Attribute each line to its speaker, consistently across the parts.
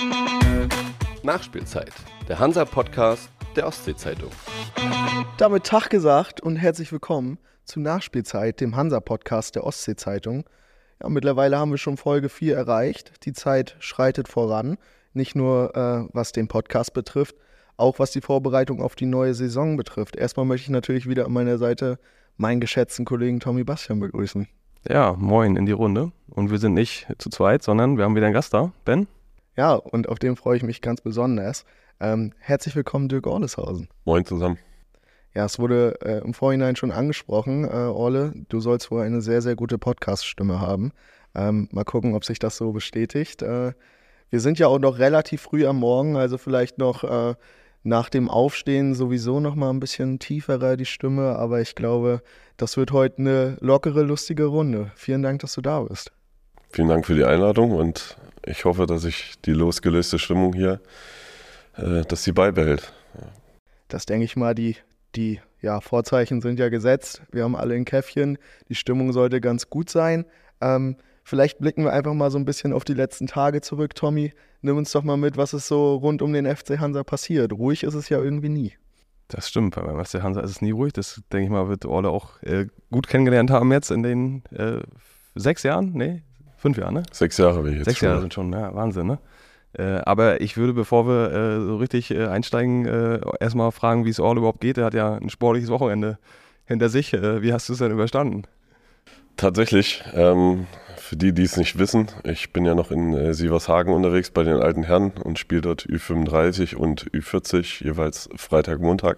Speaker 1: Nachspielzeit, der Hansa-Podcast der Ostsee-Zeitung.
Speaker 2: Damit Tag gesagt und herzlich willkommen zu Nachspielzeit, dem Hansa-Podcast der Ostsee-Zeitung. Ja, mittlerweile haben wir schon Folge 4 erreicht. Die Zeit schreitet voran, nicht nur was den Podcast betrifft, auch was die Vorbereitung auf die neue Saison betrifft. Erstmal möchte ich natürlich wieder an meiner Seite meinen geschätzten Kollegen Tommy Bastian begrüßen.
Speaker 3: Ja, moin in die Runde. Und wir sind nicht zu zweit, sondern wir haben wieder einen Gast da, Ben.
Speaker 2: Ja, und auf den freue ich mich ganz besonders. Herzlich willkommen, Dirk Orleshausen.
Speaker 4: Moin zusammen.
Speaker 2: Ja, es wurde im Vorhinein schon angesprochen, Orle, du sollst wohl eine sehr, sehr gute Podcast-Stimme haben. Mal gucken, ob sich das so bestätigt. Wir sind ja auch noch relativ früh am Morgen, also vielleicht noch nach dem Aufstehen sowieso noch mal ein bisschen tieferer die Stimme, aber ich glaube, das wird heute eine lockere, lustige Runde. Vielen Dank, dass du da bist.
Speaker 4: Vielen Dank für die Einladung und ich hoffe, dass ich die losgelöste Stimmung hier, dass sie beibehält.
Speaker 2: Das denke ich mal, die Vorzeichen sind ja gesetzt. Wir haben alle ein Käffchen, die Stimmung sollte ganz gut sein. Vielleicht blicken wir einfach mal so ein bisschen auf die letzten Tage zurück. Tommy, nimm uns doch mal mit, was ist so rund um den FC Hansa passiert. Ruhig ist es ja irgendwie nie.
Speaker 3: Das stimmt, beim FC Hansa ist es nie ruhig. Das, denke ich mal, wird Orle auch gut kennengelernt haben jetzt in den 6 Jahren, nee, 5 Jahren, ne?
Speaker 4: 6 Jahre bin ich jetzt
Speaker 3: 6 Jahre sind schon, ja, Wahnsinn, ne? Aber ich würde, bevor wir so richtig einsteigen, erstmal fragen, wie es Orle überhaupt geht. Er hat ja ein sportliches Wochenende hinter sich. Wie hast du es denn überstanden?
Speaker 4: Tatsächlich, für die es nicht wissen, ich bin ja noch in Sievershagen unterwegs bei den alten Herren und spiele dort Ü35 und Ü40, jeweils Freitag, Montag.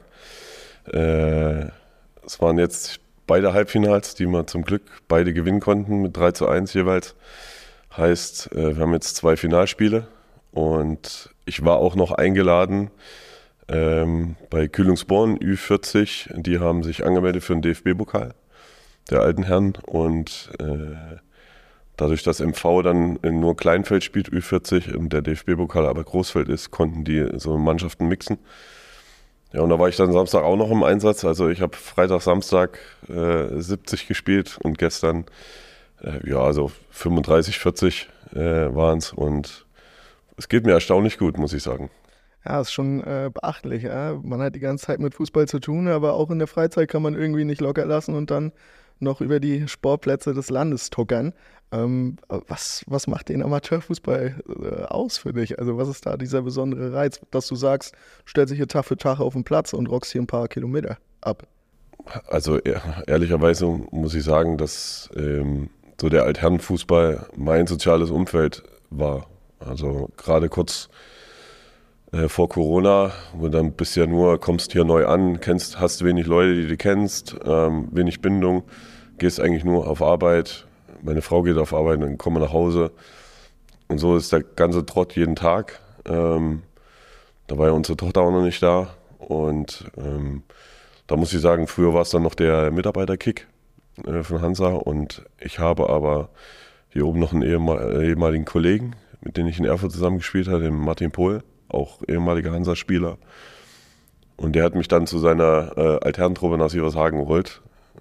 Speaker 4: Es waren jetzt beide Halbfinals, die wir zum Glück beide gewinnen konnten mit 3:1 jeweils. Heißt, wir haben jetzt 2 Finalspiele und ich war auch noch eingeladen bei Kühlungsborn Ü40. Die haben sich angemeldet für den DFB-Pokal der alten Herren und dadurch, dass MV dann nur Kleinfeld spielt, Ü40 und der DFB-Pokal aber Großfeld ist, konnten die so Mannschaften mixen. Ja, und da war ich dann Samstag auch noch im Einsatz. Also ich habe Freitag, Samstag 70 gespielt und gestern also 35, 40 waren es und es geht mir erstaunlich gut, muss ich sagen.
Speaker 2: Ja, ist schon beachtlich. Ja? Man hat die ganze Zeit mit Fußball zu tun, aber auch in der Freizeit kann man irgendwie nicht locker lassen und dann noch über die Sportplätze des Landes tuckern. Was macht den Amateurfußball aus für dich? Also was ist da dieser besondere Reiz, dass du sagst, du stellst dich hier Tag für Tag auf den Platz und rockst hier ein paar Kilometer ab?
Speaker 4: Also ehrlicherweise muss ich sagen, dass so der Altherrenfußball mein soziales Umfeld war. Also gerade kurz vor Corona, wo dann bist ja nur, kommst hier neu an, hast wenig Leute, die du kennst, wenig Bindung, gehst eigentlich nur auf Arbeit. Meine Frau geht auf Arbeit, dann kommen wir nach Hause. Und so ist der ganze Trott jeden Tag. Da war ja unsere Tochter auch noch nicht da. Und da muss ich sagen, früher war es dann noch der Mitarbeiterkick von Hansa. Und ich habe aber hier oben noch einen ehemaligen Kollegen, mit dem ich in Erfurt zusammengespielt habe, den Martin Pohl, auch ehemaliger Hansa-Spieler. Und der hat mich dann zu seiner Altherrentruppe nach Sievershagen geholt.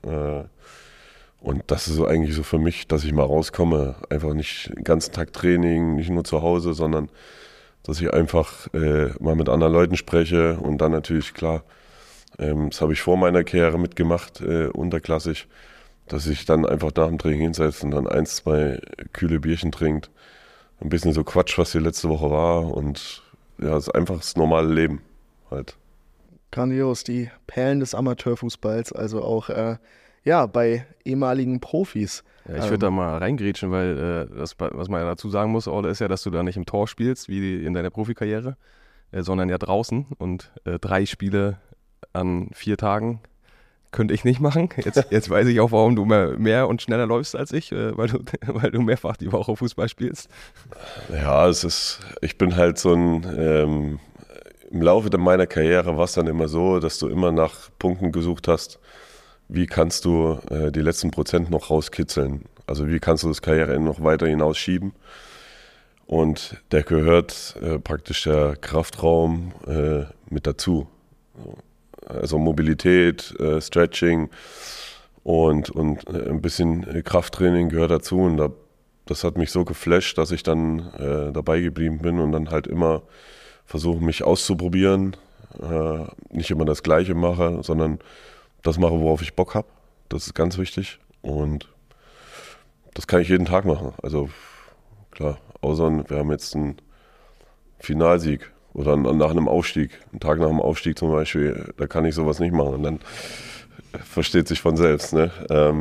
Speaker 4: Und das ist so eigentlich so für mich, dass ich mal rauskomme. Einfach nicht den ganzen Tag Training, nicht nur zu Hause, sondern dass ich einfach mal mit anderen Leuten spreche. Und dann natürlich, klar, das habe ich vor meiner Karriere mitgemacht, unterklassig, dass ich dann einfach nach dem Training hinsetze und dann 1, 2 kühle Bierchen trinkt. Ein bisschen so Quatsch, was die letzte Woche war und ja, es ist einfach das normale Leben halt.
Speaker 2: Grandios, die Perlen des Amateurfußballs, also auch bei ehemaligen Profis.
Speaker 3: Ja, ich würde da mal reingrätschen, weil was man ja dazu sagen muss, Orle, ist ja, dass du da nicht im Tor spielst, wie in deiner Profikarriere, sondern ja draußen und 3 Spiele an 4 Tagen könnte ich nicht machen. Jetzt weiß ich auch, warum du mehr und schneller läufst als ich, weil du mehrfach die Woche Fußball spielst.
Speaker 4: Ja, ich bin halt so im Laufe meiner Karriere war es dann immer so, dass du immer nach Punkten gesucht hast, wie kannst du die letzten Prozent noch rauskitzeln? Also wie kannst du das Karriereende noch weiter hinausschieben? Und der gehört praktisch der Kraftraum mit dazu. Also Mobilität, Stretching und ein bisschen Krafttraining gehört dazu. Und da das hat mich so geflasht, dass ich dann dabei geblieben bin und dann halt immer versuche, mich auszuprobieren, nicht immer das Gleiche mache, sondern das mache, worauf ich Bock habe. Das ist ganz wichtig und das kann ich jeden Tag machen. Also klar, außer wir haben jetzt einen Finalsieg oder nach einem Aufstieg, einen Tag nach dem Aufstieg zum Beispiel, da kann ich sowas nicht machen und dann versteht sich von selbst. Ne?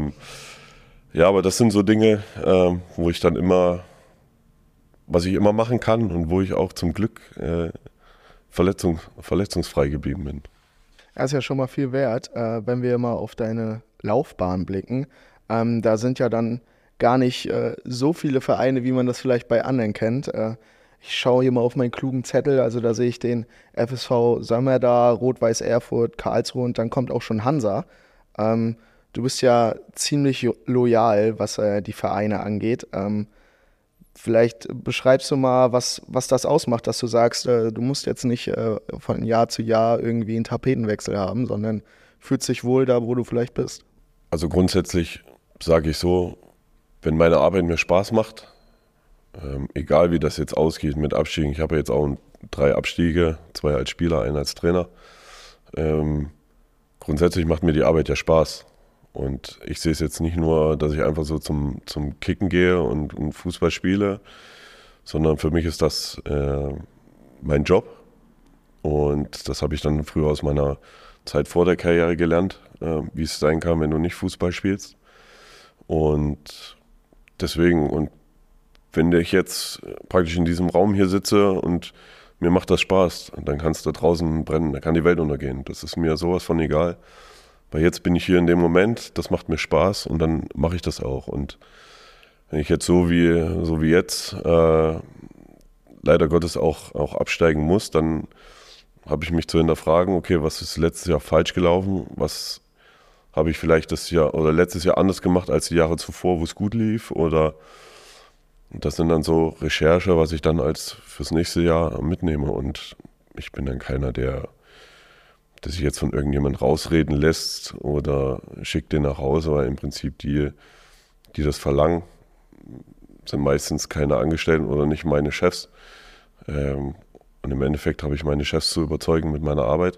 Speaker 4: Ja, aber das sind so Dinge, wo ich dann immer, was ich immer machen kann und wo ich auch zum Glück verletzungsfrei geblieben bin.
Speaker 2: Das ist ja schon mal viel wert, wenn wir mal auf deine Laufbahn blicken. Da sind ja dann gar nicht so viele Vereine, wie man das vielleicht bei anderen kennt. Ich schaue hier mal auf meinen klugen Zettel, also da sehe ich den FSV Sömmerda, Rot-Weiß Erfurt, Karlsruhe und dann kommt auch schon Hansa. Du bist ja ziemlich loyal, was die Vereine angeht. Vielleicht beschreibst du mal, was das ausmacht, dass du sagst, du musst jetzt nicht von Jahr zu Jahr irgendwie einen Tapetenwechsel haben, sondern fühlst dich wohl da, wo du vielleicht bist.
Speaker 4: Also grundsätzlich sage ich so, wenn meine Arbeit mir Spaß macht, egal wie das jetzt ausgeht mit Abstiegen, ich habe jetzt auch 3 Abstiege, 2 als Spieler, 1 als Trainer. Grundsätzlich macht mir die Arbeit ja Spaß. Und ich sehe es jetzt nicht nur, dass ich einfach so zum Kicken gehe und Fußball spiele, sondern für mich ist das mein Job. Und das habe ich dann früher aus meiner Zeit vor der Karriere gelernt, wie es sein kann, wenn du nicht Fußball spielst. Und deswegen, und wenn ich jetzt praktisch in diesem Raum hier sitze und mir macht das Spaß, dann kann es da draußen brennen, da kann die Welt untergehen. Das ist mir sowas von egal. Weil jetzt bin ich hier in dem Moment, das macht mir Spaß und dann mache ich das auch. Und wenn ich jetzt so wie jetzt leider Gottes auch absteigen muss, dann habe ich mich zu hinterfragen, okay, was ist letztes Jahr falsch gelaufen? Was habe ich vielleicht das Jahr oder letztes Jahr anders gemacht als die Jahre zuvor, wo es gut lief? Oder das sind dann so Recherche, was ich dann als fürs nächste Jahr mitnehme. Und ich bin dann keiner, der sich jetzt von irgendjemand rausreden lässt oder schickt den nach Hause, weil im Prinzip die das verlangen, sind meistens keine Angestellten oder nicht meine Chefs. Und im Endeffekt habe ich meine Chefs zu überzeugen mit meiner Arbeit.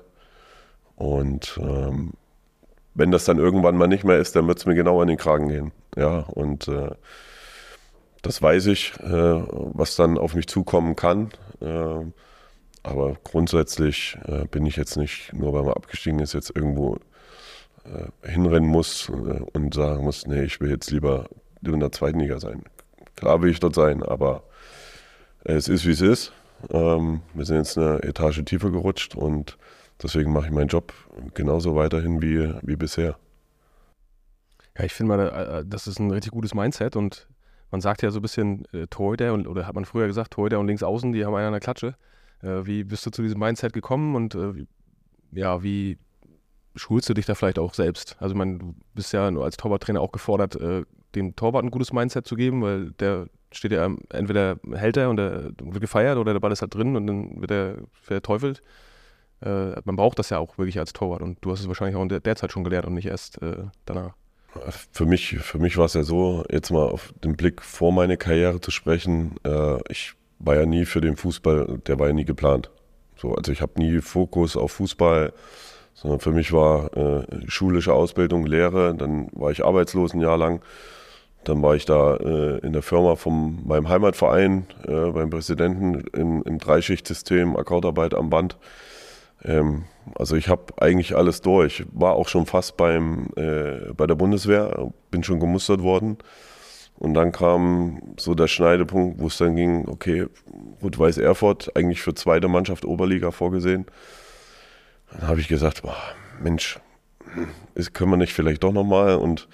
Speaker 4: Und wenn das dann irgendwann mal nicht mehr ist, dann wird es mir genau an den Kragen gehen. Ja, und das weiß ich, was dann auf mich zukommen kann. Aber grundsätzlich bin ich jetzt nicht, nur weil man abgestiegen ist, jetzt irgendwo hinrennen muss und sagen muss, nee, ich will jetzt lieber in der zweiten Liga sein. Klar will ich dort sein, aber es ist, wie es ist. Wir sind jetzt eine Etage tiefer gerutscht und deswegen mache ich meinen Job genauso weiterhin wie bisher.
Speaker 3: Ja, ich finde mal, das ist ein richtig gutes Mindset und man sagt ja so ein bisschen Torhüter oder hat man früher gesagt, Torhüter und Linksaußen, die haben einen an der Klatsche. Wie bist du zu diesem Mindset gekommen und wie schulst du dich da vielleicht auch selbst? Also ich meine, du bist ja nur als Torwarttrainer auch gefordert, dem Torwart ein gutes Mindset zu geben, weil der steht ja entweder hält er und er wird gefeiert oder der Ball ist halt drin und dann wird er verteufelt. Man braucht das ja auch wirklich als Torwart und du hast es wahrscheinlich auch in der Zeit schon gelernt und nicht erst danach.
Speaker 4: Für mich war es ja so, jetzt mal auf den Blick vor meine Karriere zu sprechen, ich war ja nie für den Fußball, der war ja nie geplant. So, also ich habe nie Fokus auf Fußball, sondern für mich war schulische Ausbildung, Lehre, dann war ich arbeitslos ein Jahr lang, dann war ich da in der Firma von meinem Heimatverein, beim Präsidenten im Dreischichtsystem, Akkordarbeit am Band. Also ich habe eigentlich alles durch, war auch schon fast bei der Bundeswehr, bin schon gemustert worden. Und dann kam so der Schneidepunkt, wo es dann ging, okay, Rot-Weiß Erfurt, eigentlich für zweite Mannschaft Oberliga vorgesehen. Dann habe ich gesagt, boah, Mensch, können wir nicht vielleicht doch nochmal? Und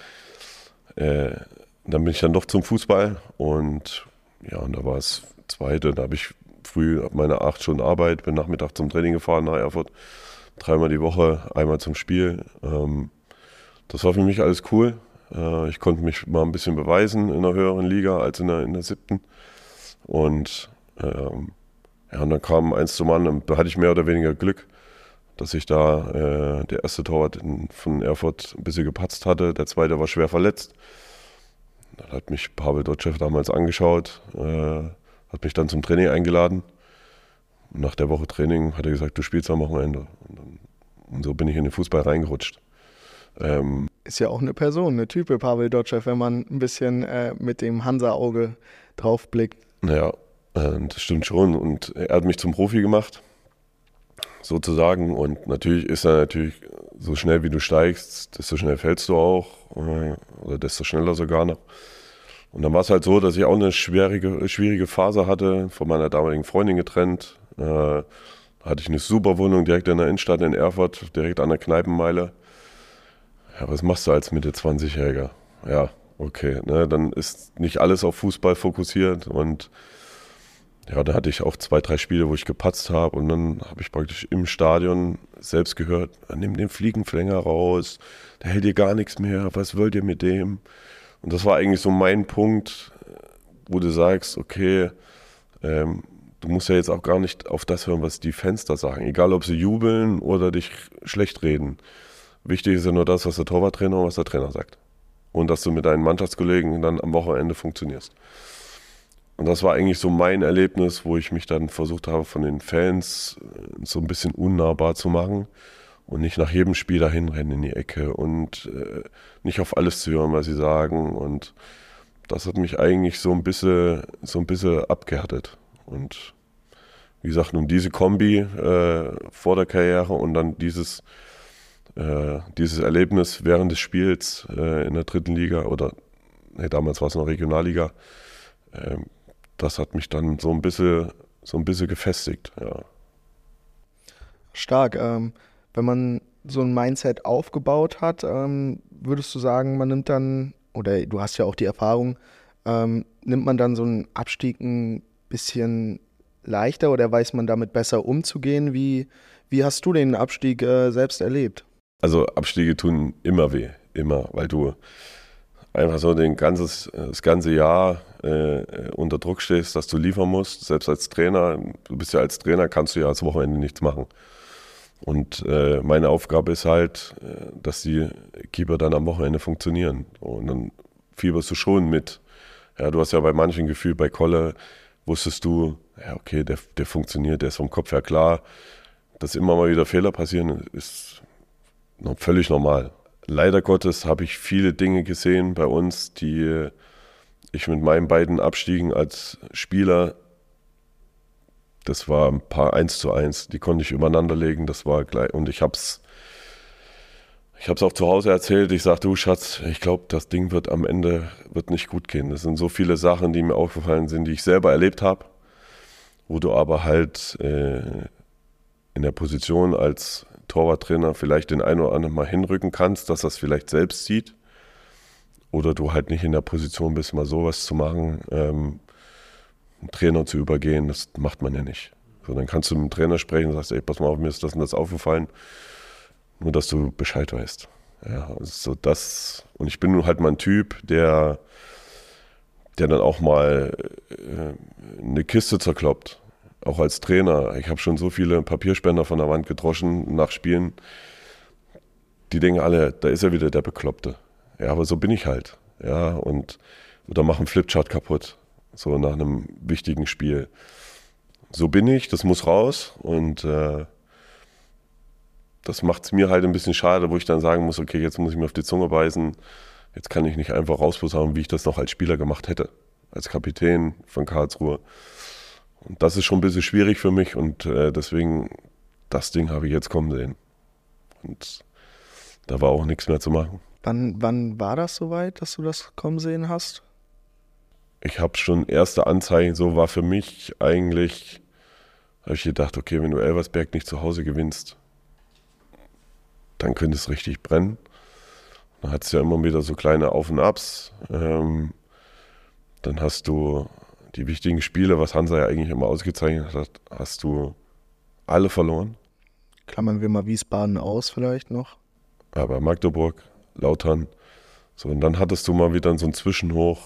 Speaker 4: dann bin ich dann doch zum Fußball und ja, und da war es zweite, da habe ich früh meine 8 Stunden Arbeit, bin Nachmittag zum Training gefahren nach Erfurt, 3-mal die Woche, einmal zum Spiel. Das war für mich alles cool. Ich konnte mich mal ein bisschen beweisen in einer höheren Liga als in der 7. Und und dann kam eins zum anderen, da hatte ich mehr oder weniger Glück, dass ich da der erste Torwart von Erfurt ein bisschen gepatzt hatte, der zweite war schwer verletzt. Dann hat mich Pavel Dotschew damals angeschaut, hat mich dann zum Training eingeladen. Und nach der Woche Training hat er gesagt, du spielst am Wochenende. Und so bin ich in den Fußball reingerutscht.
Speaker 2: Ist ja auch eine Person, eine Type, Pavel Dotschew, wenn man ein bisschen mit dem Hansa-Auge drauf blickt.
Speaker 4: Naja, das stimmt schon. Und er hat mich zum Profi gemacht, sozusagen. Und natürlich ist er so schnell wie du steigst, desto schnell fällst du auch. Oder desto schneller sogar noch. Und dann war es halt so, dass ich auch eine schwierige Phase hatte, von meiner damaligen Freundin getrennt. Hatte ich eine super Wohnung direkt in der Innenstadt in Erfurt, direkt an der Kneipenmeile. Ja, was machst du als Mitte-20-Jähriger? Ja, okay, ne, dann ist nicht alles auf Fußball fokussiert und ja, da hatte ich auch 2, 3 Spiele, wo ich gepatzt habe und dann habe ich praktisch im Stadion selbst gehört, nimm den Fliegenfänger raus, der hält dir gar nichts mehr, was wollt ihr mit dem? Und das war eigentlich so mein Punkt, wo du sagst, okay, du musst ja jetzt auch gar nicht auf das hören, was die Fans da sagen, egal ob sie jubeln oder dich schlecht reden. Wichtig ist ja nur das, was der Torwarttrainer und was der Trainer sagt. Und dass du mit deinen Mannschaftskollegen dann am Wochenende funktionierst. Und das war eigentlich so mein Erlebnis, wo ich mich dann versucht habe, von den Fans so ein bisschen unnahbar zu machen und nicht nach jedem Spiel dahin rennen in die Ecke und nicht auf alles zu hören, was sie sagen. Und das hat mich eigentlich so ein bisschen abgehärtet. Und wie gesagt, nun diese Kombi vor der Karriere und dann dieses Erlebnis während des Spiels in der 3. Liga oder damals war es noch Regionalliga, das hat mich dann so ein bisschen gefestigt. Ja.
Speaker 2: Stark. Wenn man so ein Mindset aufgebaut hat, würdest du sagen, man nimmt dann, oder du hast ja auch die Erfahrung, nimmt man dann so einen Abstieg ein bisschen leichter oder weiß man damit besser umzugehen? Wie hast du den Abstieg selbst erlebt?
Speaker 4: Also Abstiege tun immer weh, immer, weil du einfach so das ganze Jahr unter Druck stehst, dass du liefern musst, selbst als Trainer. Du bist ja als Trainer, kannst du ja als Wochenende nichts machen. Und meine Aufgabe ist halt, dass die Keeper dann am Wochenende funktionieren. Und dann fieberst du schon mit. Ja, du hast ja bei manchen Gefühl, bei Kolle wusstest du, ja okay, der funktioniert, der ist vom Kopf her klar. Dass immer mal wieder Fehler passieren, ist völlig normal. Leider Gottes habe ich viele Dinge gesehen bei uns, die ich mit meinen beiden Abstiegen als Spieler, das war ein paar 1:1, die konnte ich übereinander legen, das war gleich. Und ich hab's auch zu Hause erzählt, ich sage, du Schatz, ich glaube, das Ding wird am Ende nicht gut gehen. Das sind so viele Sachen, die mir aufgefallen sind, die ich selber erlebt habe, wo du aber halt in der Position als Torwarttrainer vielleicht den einen oder anderen mal hinrücken kannst, dass er es vielleicht selbst sieht. Oder du halt nicht in der Position bist, mal sowas zu machen, einen Trainer zu übergehen, das macht man ja nicht. So, dann kannst du mit dem Trainer sprechen und sagst, ey, pass mal auf, mir ist das und das aufgefallen, nur dass du Bescheid weißt. Ja, also so das. Und ich bin nun halt mal ein Typ, der dann auch mal eine Kiste zerkloppt. Auch als Trainer. Ich habe schon so viele Papierspender von der Wand gedroschen nach Spielen. Die denken alle, da ist er wieder der Bekloppte. Ja, aber so bin ich halt. Ja, oder machen Flipchart kaputt. So nach einem wichtigen Spiel. So bin ich, das muss raus. Und das macht es mir halt ein bisschen schade, wo ich dann sagen muss, okay, jetzt muss ich mir auf die Zunge beißen. Jetzt kann ich nicht einfach rausposaunen, wie ich das noch als Spieler gemacht hätte. Als Kapitän von Karlsruhe. Und das ist schon ein bisschen schwierig für mich und deswegen, das Ding habe ich jetzt kommen sehen. Und da war auch nichts mehr zu machen.
Speaker 2: Wann war das soweit, dass du das kommen sehen hast?
Speaker 4: Ich habe schon erste Anzeichen, so war für mich eigentlich, habe ich gedacht, okay, wenn du Elversberg nicht zu Hause gewinnst, dann könnte es richtig brennen. Dann hat es ja immer wieder so kleine Auf und Abs. Dann hast du die wichtigen Spiele, was Hansa ja eigentlich immer ausgezeichnet hat, hast du alle verloren.
Speaker 2: Klammern wir mal Wiesbaden aus vielleicht noch.
Speaker 4: Aber Magdeburg, Lautern. So, und dann hattest du mal wieder so ein Zwischenhoch,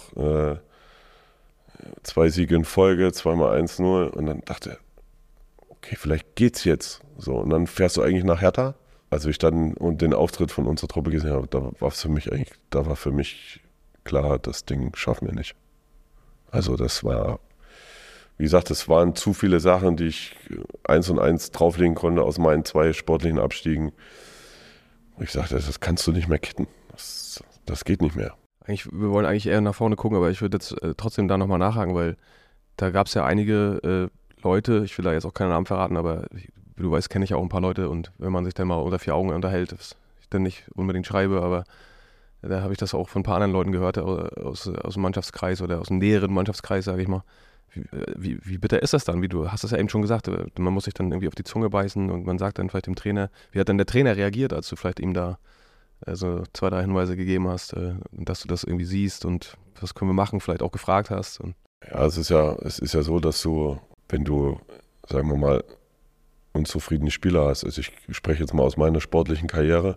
Speaker 4: 2 Siege in Folge, 2-mal 1-0 und dann dachte ich, okay, vielleicht geht's jetzt. So, und dann fährst du eigentlich nach Hertha. Als ich dann den Auftritt von unserer Truppe gesehen habe, da war für mich klar, das Ding schaffen wir nicht. Also das war, wie gesagt, es waren zu viele Sachen, die ich 1 und 1 drauflegen konnte aus meinen 2 sportlichen Abstiegen. Ich sagte, das kannst du nicht mehr kitten. Das geht nicht mehr.
Speaker 3: Wir wollen eigentlich eher nach vorne gucken, aber ich würde jetzt trotzdem da nochmal nachhaken, weil da gab es ja einige Leute, ich will da jetzt auch keinen Namen verraten, aber wie du weißt, kenne ich ja auch ein paar Leute und wenn man sich dann mal unter 4 Augen unterhält, was ich dann nicht unbedingt schreibe, aber da habe ich das auch von ein paar anderen Leuten gehört, aus dem Mannschaftskreis oder aus dem näheren Mannschaftskreis, sage ich mal. Wie bitter ist das dann? Wie du hast das ja eben schon gesagt, man muss sich dann irgendwie auf die Zunge beißen und man sagt dann vielleicht dem Trainer, wie hat dann der Trainer reagiert, als du vielleicht ihm da so 2, 3 Hinweise gegeben hast, dass du das irgendwie siehst und was können wir machen, vielleicht auch gefragt hast. Und
Speaker 4: ja, es ist ja so, dass du, wenn du, sagen wir mal, unzufriedene Spieler hast, also ich spreche jetzt mal aus meiner sportlichen Karriere,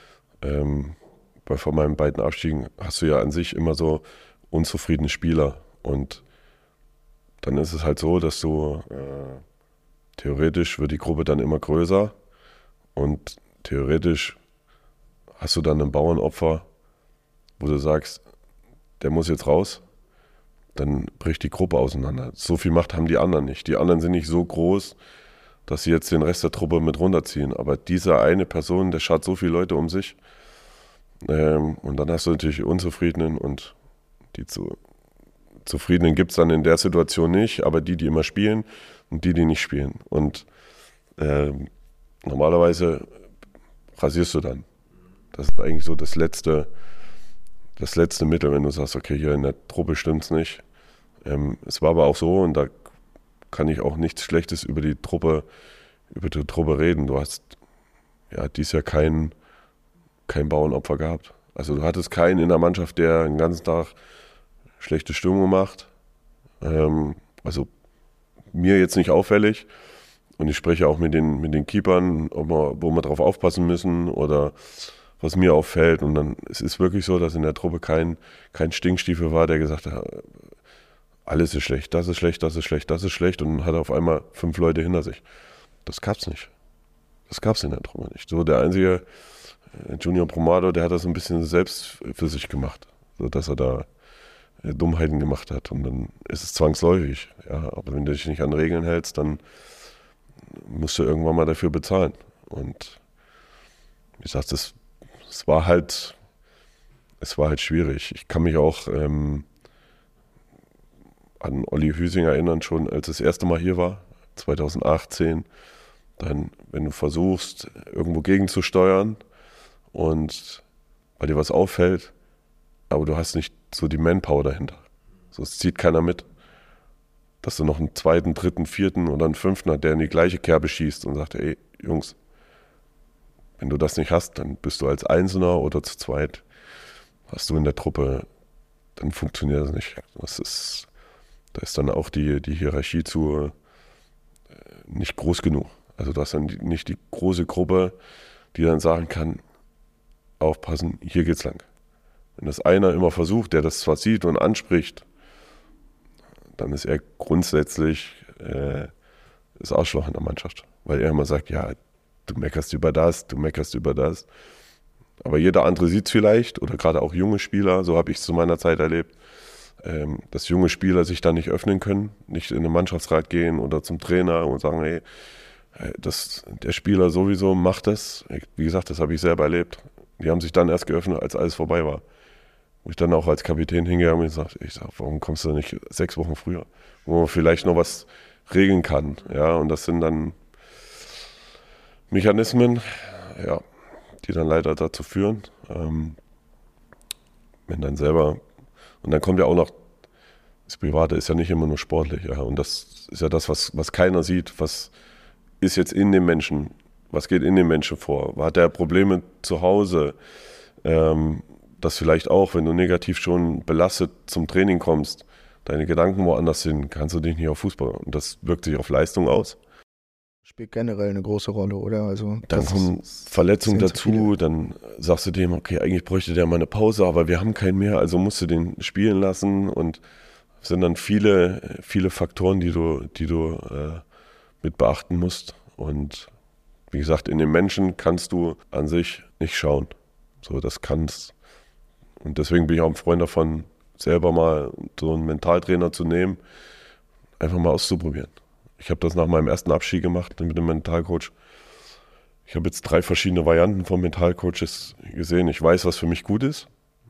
Speaker 4: von meinen beiden Abstiegen hast du ja an sich immer so unzufriedene Spieler und dann ist es halt so, dass du theoretisch wird die Gruppe dann immer größer und theoretisch hast du dann ein Bauernopfer, wo du sagst, der muss jetzt raus, dann bricht die Gruppe auseinander. So viel Macht haben die anderen nicht. Die anderen sind nicht so groß, dass sie jetzt den Rest der Truppe mit runterziehen. Aber diese eine Person, der schart so viele Leute um sich. Und dann hast du natürlich die Unzufriedenen und die Zufriedenen gibt es dann in der Situation nicht, aber die immer spielen und die nicht spielen. Und normalerweise rasierst du dann. Das ist eigentlich so das letzte Mittel, wenn du sagst, okay, hier in der Truppe stimmt's nicht. Es war aber auch so, und da kann ich auch nichts Schlechtes über die Truppe reden. Du hast ja dieses Jahr kein Bauernopfer gehabt. Also du hattest keinen in der Mannschaft, der den ganzen Tag schlechte Stimmung macht. Also mir jetzt nicht auffällig. Und ich spreche auch mit den Keepern, wo wir drauf aufpassen müssen oder was mir auffällt. Und dann es ist wirklich so, dass in der Truppe kein Stinkstiefel war, der gesagt hat, alles ist schlecht, das ist schlecht, das ist schlecht, das ist schlecht. Und dann hat er auf einmal 5 Leute hinter sich. Das gab's nicht. Das gab's in der Truppe nicht. So der einzige Junior Brumado, der hat das ein bisschen selbst für sich gemacht, so dass er da Dummheiten gemacht hat. Und dann ist es zwangsläufig. Ja, aber wenn du dich nicht an Regeln hältst, dann musst du irgendwann mal dafür bezahlen. Und wie gesagt, es war halt schwierig. Ich kann mich auch an Olli Hüsing erinnern, schon als das erste Mal hier war, 2018. Dann, wenn du versuchst, irgendwo gegenzusteuern und weil dir was auffällt, aber du hast nicht so die Manpower dahinter. So, es zieht keiner mit. Dass du noch einen 2., 3., 4. oder einen 5. hat, der in die gleiche Kerbe schießt und sagt, ey, Jungs, wenn du das nicht hast, dann bist du als Einzelner oder zu zweit, hast du in der Truppe, dann funktioniert das nicht. Da ist dann auch die Hierarchie nicht groß genug. Also du hast dann nicht die große Gruppe, die dann sagen kann, aufpassen, hier geht's lang. Wenn das einer immer versucht, der das zwar sieht und anspricht, dann ist er grundsätzlich das Arschloch in der Mannschaft. Weil er immer sagt, ja, du meckerst über das. Aber jeder andere sieht es vielleicht, oder gerade auch junge Spieler, so habe ich es zu meiner Zeit erlebt, dass junge Spieler sich da nicht öffnen können, nicht in den Mannschaftsrat gehen oder zum Trainer und sagen, hey, der Spieler sowieso macht das. Wie gesagt, das habe ich selber erlebt. Die haben sich dann erst geöffnet, als alles vorbei war. Wo ich dann auch als Kapitän hingegangen bin und ich sag, warum kommst du nicht 6 Wochen früher? Wo man vielleicht noch was regeln kann. Ja, und das sind dann Mechanismen, ja, die dann leider dazu führen, wenn dann selber, und dann kommt ja auch noch, das Private ist ja nicht immer nur sportlich, ja, und das ist ja das, was keiner sieht, was ist jetzt in dem Menschen, was geht in dem Menschen vor? Hat der Probleme zu Hause? Dass vielleicht auch, wenn du negativ schon belastet zum Training kommst, deine Gedanken woanders sind, kannst du dich nicht auf Fußball. Und das wirkt sich auf Leistung aus.
Speaker 2: Spielt generell eine große Rolle, oder? Also
Speaker 4: dann kommen Verletzungen dazu, dann sagst du dem, okay, eigentlich bräuchte der mal eine Pause, aber wir haben keinen mehr, also musst du den spielen lassen. Und es sind dann viele, viele Faktoren, die du mit beachten musst. Und wie gesagt, in den Menschen kannst du an sich nicht schauen. So, das kannst Und deswegen bin ich auch ein Freund davon, selber mal so einen Mentaltrainer zu nehmen, einfach mal auszuprobieren. Ich habe das nach meinem ersten Abschied gemacht mit dem Mentalcoach. Ich habe jetzt 3 verschiedene Varianten von Mentalcoaches gesehen. Ich weiß, was für mich gut ist,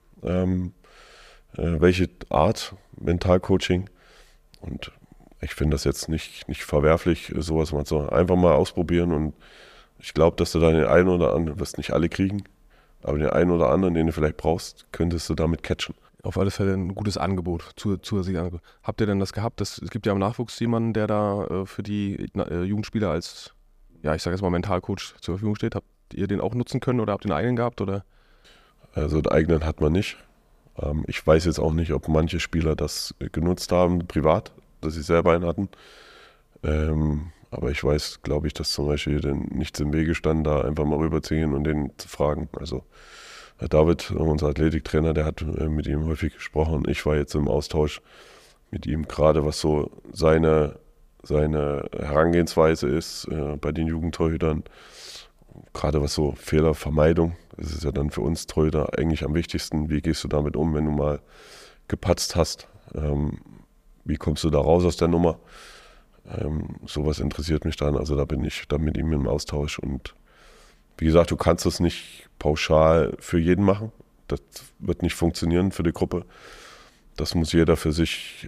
Speaker 4: welche Art Mentalcoaching. Und ich finde das jetzt nicht verwerflich, sowas mal so einfach mal ausprobieren. Und ich glaube, dass du dann den einen oder anderen, wirst nicht alle kriegen, aber den einen oder anderen, den du vielleicht brauchst, könntest du damit catchen.
Speaker 3: Auf alle Fälle ein gutes Angebot, zusätzliches Angebot. Habt ihr denn das gehabt? Es gibt ja im Nachwuchs jemanden, der da für die Jugendspieler als, ja, ich sage jetzt mal Mentalcoach zur Verfügung steht. Habt ihr den auch nutzen können oder habt ihr einen eigenen gehabt? Oder?
Speaker 4: Also den eigenen hat man nicht. Ich weiß jetzt auch nicht, ob manche Spieler das genutzt haben, privat, dass sie selber einen hatten. Aber ich weiß, glaube ich, dass zum Beispiel nichts im Wege stand, da einfach mal rüberzugehen und den zu fragen. Also David, unser Athletiktrainer, der hat mit ihm häufig gesprochen. Ich war jetzt im Austausch mit ihm, gerade was so seine Herangehensweise ist bei den Jugendtorhütern. Gerade was so Fehlervermeidung, das ist ja dann für uns Torhüter eigentlich am wichtigsten. Wie gehst du damit um, wenn du mal gepatzt hast? Wie kommst du da raus aus der Nummer? Sowas interessiert mich dann. Also da bin ich dann mit ihm im Austausch. Und wie gesagt, du kannst das nicht pauschal für jeden machen. Das wird nicht funktionieren für die Gruppe. Das muss jeder für sich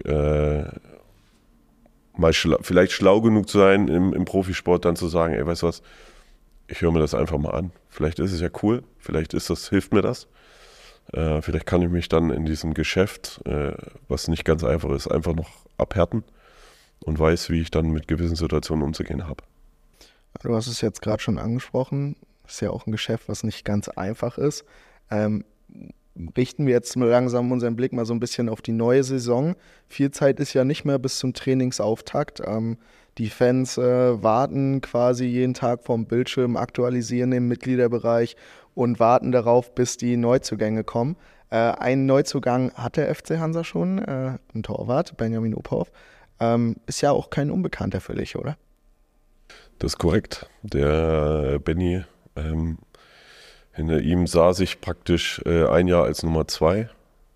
Speaker 4: mal vielleicht schlau genug sein, im Profisport dann zu sagen, ey, weißt du was, ich höre mir das einfach mal an. Vielleicht ist es ja cool, vielleicht hilft mir das. Vielleicht kann ich mich dann in diesem Geschäft, was nicht ganz einfach ist, einfach noch abhärten und weiß, wie ich dann mit gewissen Situationen umzugehen habe.
Speaker 2: Du hast es jetzt gerade schon angesprochen, das ist ja auch ein Geschäft, was nicht ganz einfach ist. Richten wir jetzt langsam unseren Blick mal so ein bisschen auf die neue Saison. Viel Zeit ist ja nicht mehr bis zum Trainingsauftakt. Die Fans warten quasi jeden Tag vorm Bildschirm, aktualisieren den Mitgliederbereich und warten darauf, bis die Neuzugänge kommen. Einen Neuzugang hat der FC Hansa schon, ein Torwart, Benjamin Uphoff. Ist ja auch kein Unbekannter für dich, oder?
Speaker 4: Das ist korrekt. Der Benny, hinter ihm saß ich praktisch ein Jahr als Nummer 2.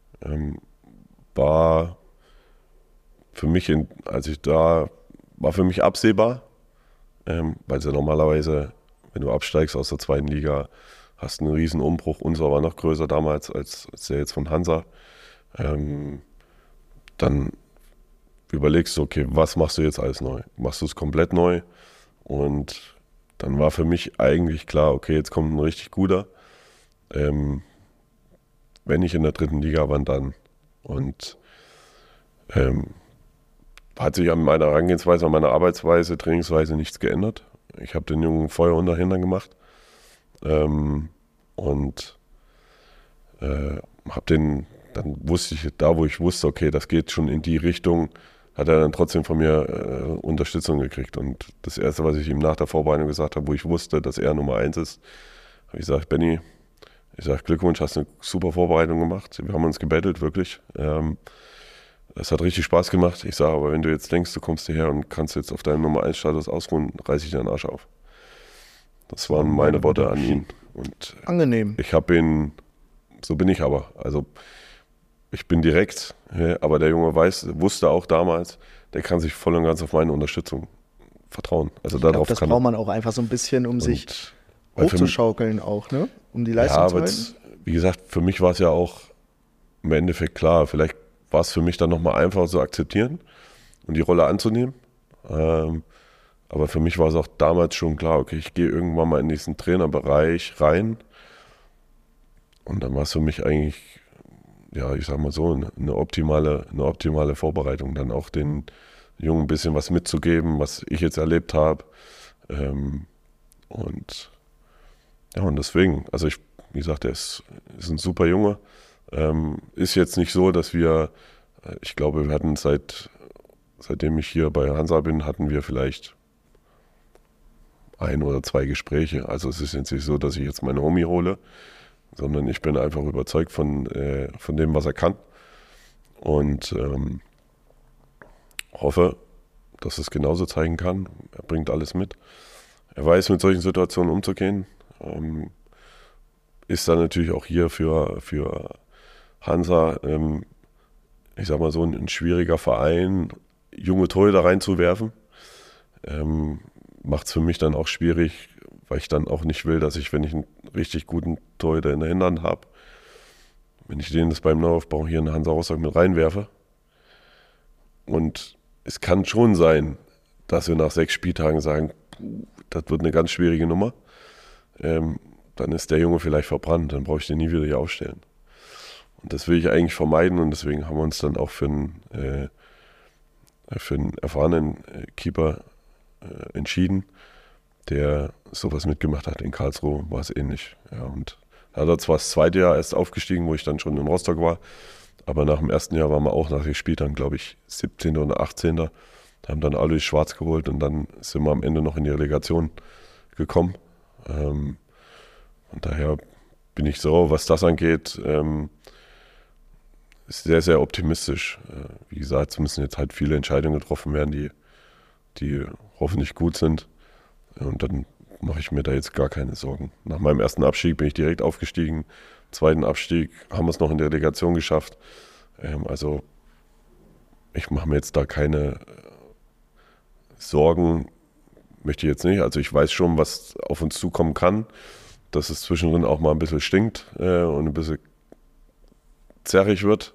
Speaker 4: War für mich, war für mich absehbar, weil es ja normalerweise, wenn du absteigst aus der 2. Liga, hast einen riesen Umbruch. Unser war noch größer damals als der jetzt von Hansa. Dann überlegst du, okay, was machst du jetzt alles neu? Machst du es komplett neu? Und dann war für mich eigentlich klar, okay, jetzt kommt ein richtig guter. Wenn ich in der 3. Liga, wann dann? Und hat sich an meiner Herangehensweise, an meiner Arbeitsweise, Trainingsweise nichts geändert. Ich habe den Jungen Feuer unter Hintern gemacht und habe den, dann wusste ich, da wo ich wusste, okay, das geht schon in die Richtung, hat er dann trotzdem von mir Unterstützung gekriegt. Und das Erste, was ich ihm nach der Vorbereitung gesagt habe, wo ich wusste, dass er Nummer 1 ist, habe ich gesagt, Benni, ich sage, Glückwunsch, hast eine super Vorbereitung gemacht. Wir haben uns gebettelt, wirklich. Es hat richtig Spaß gemacht. Ich sage, aber wenn du jetzt denkst, du kommst hierher und kannst jetzt auf deinen Nummer 1 Status ausruhen, reiße ich dir den Arsch auf. Das waren meine Worte an ihn. Und
Speaker 2: angenehm.
Speaker 4: Ich habe ihn, so bin ich aber. Also ich bin direkt, aber der Junge wusste auch damals, der kann sich voll und ganz auf meine Unterstützung vertrauen. Also
Speaker 2: ich glaube, das braucht man auch einfach so ein bisschen, um sich hochzuschaukeln auch, ne? Um die Leistung zu halten.
Speaker 4: Wie gesagt, für mich war es ja auch im Endeffekt klar, vielleicht war es für mich dann nochmal einfacher zu akzeptieren und die Rolle anzunehmen. Aber für mich war es auch damals schon klar, okay, ich gehe irgendwann mal in diesen Trainerbereich rein. Und dann war es für mich eigentlich, ja, ich sag mal so, eine optimale Vorbereitung, dann auch den Jungen ein bisschen was mitzugeben, was ich jetzt erlebt habe. Und deswegen, also wie gesagt, er ist ein super Junge. Ist jetzt nicht so, dass ich glaube, wir hatten seitdem ich hier bei Hansa bin, hatten wir vielleicht 1 oder 2 Gespräche. Also es ist jetzt nicht so, dass ich jetzt meine Homie hole, sondern ich bin einfach überzeugt von dem, was er kann. Und hoffe, dass es genauso zeigen kann. Er bringt alles mit. Er weiß, mit solchen Situationen umzugehen. Ist dann natürlich auch hier für Hansa, ich sag mal so, ein schwieriger Verein, junge Torhüter reinzuwerfen. Macht es für mich dann auch schwierig, weil ich dann auch nicht will, dass ich, wenn ich einen richtig guten Torhüter in der Hinterhand habe, wenn ich den das beim Neuaufbau hier in Hansa Rostock mit reinwerfe. Und es kann schon sein, dass wir nach 6 Spieltagen sagen, das wird eine ganz schwierige Nummer. Dann ist der Junge vielleicht verbrannt, dann brauche ich den nie wieder hier aufstellen. Und das will ich eigentlich vermeiden und deswegen haben wir uns dann auch für einen erfahrenen Keeper entschieden, der sowas mitgemacht hat. In Karlsruhe war es ähnlich. Ja, und da hat er zwar das zweite Jahr erst aufgestiegen, wo ich dann schon in Rostock war, aber nach dem ersten Jahr waren wir auch nach 6 Spieltagen, glaube ich, 17. oder 18. Haben dann Alois Schwarz geholt und dann sind wir am Ende noch in die Relegation gekommen. Und daher bin ich so, was das angeht, sehr, sehr optimistisch. Wie gesagt, es müssen jetzt halt viele Entscheidungen getroffen werden, die hoffentlich gut sind. Und dann mache ich mir da jetzt gar keine Sorgen. Nach meinem ersten Abstieg bin ich direkt aufgestiegen. Zweiten Abstieg haben wir es noch in der Relegation geschafft. Also ich mache mir jetzt da keine Sorgen, möchte ich jetzt nicht. Also ich weiß schon, was auf uns zukommen kann, dass es zwischendrin auch mal ein bisschen stinkt und ein bisschen zerrig wird.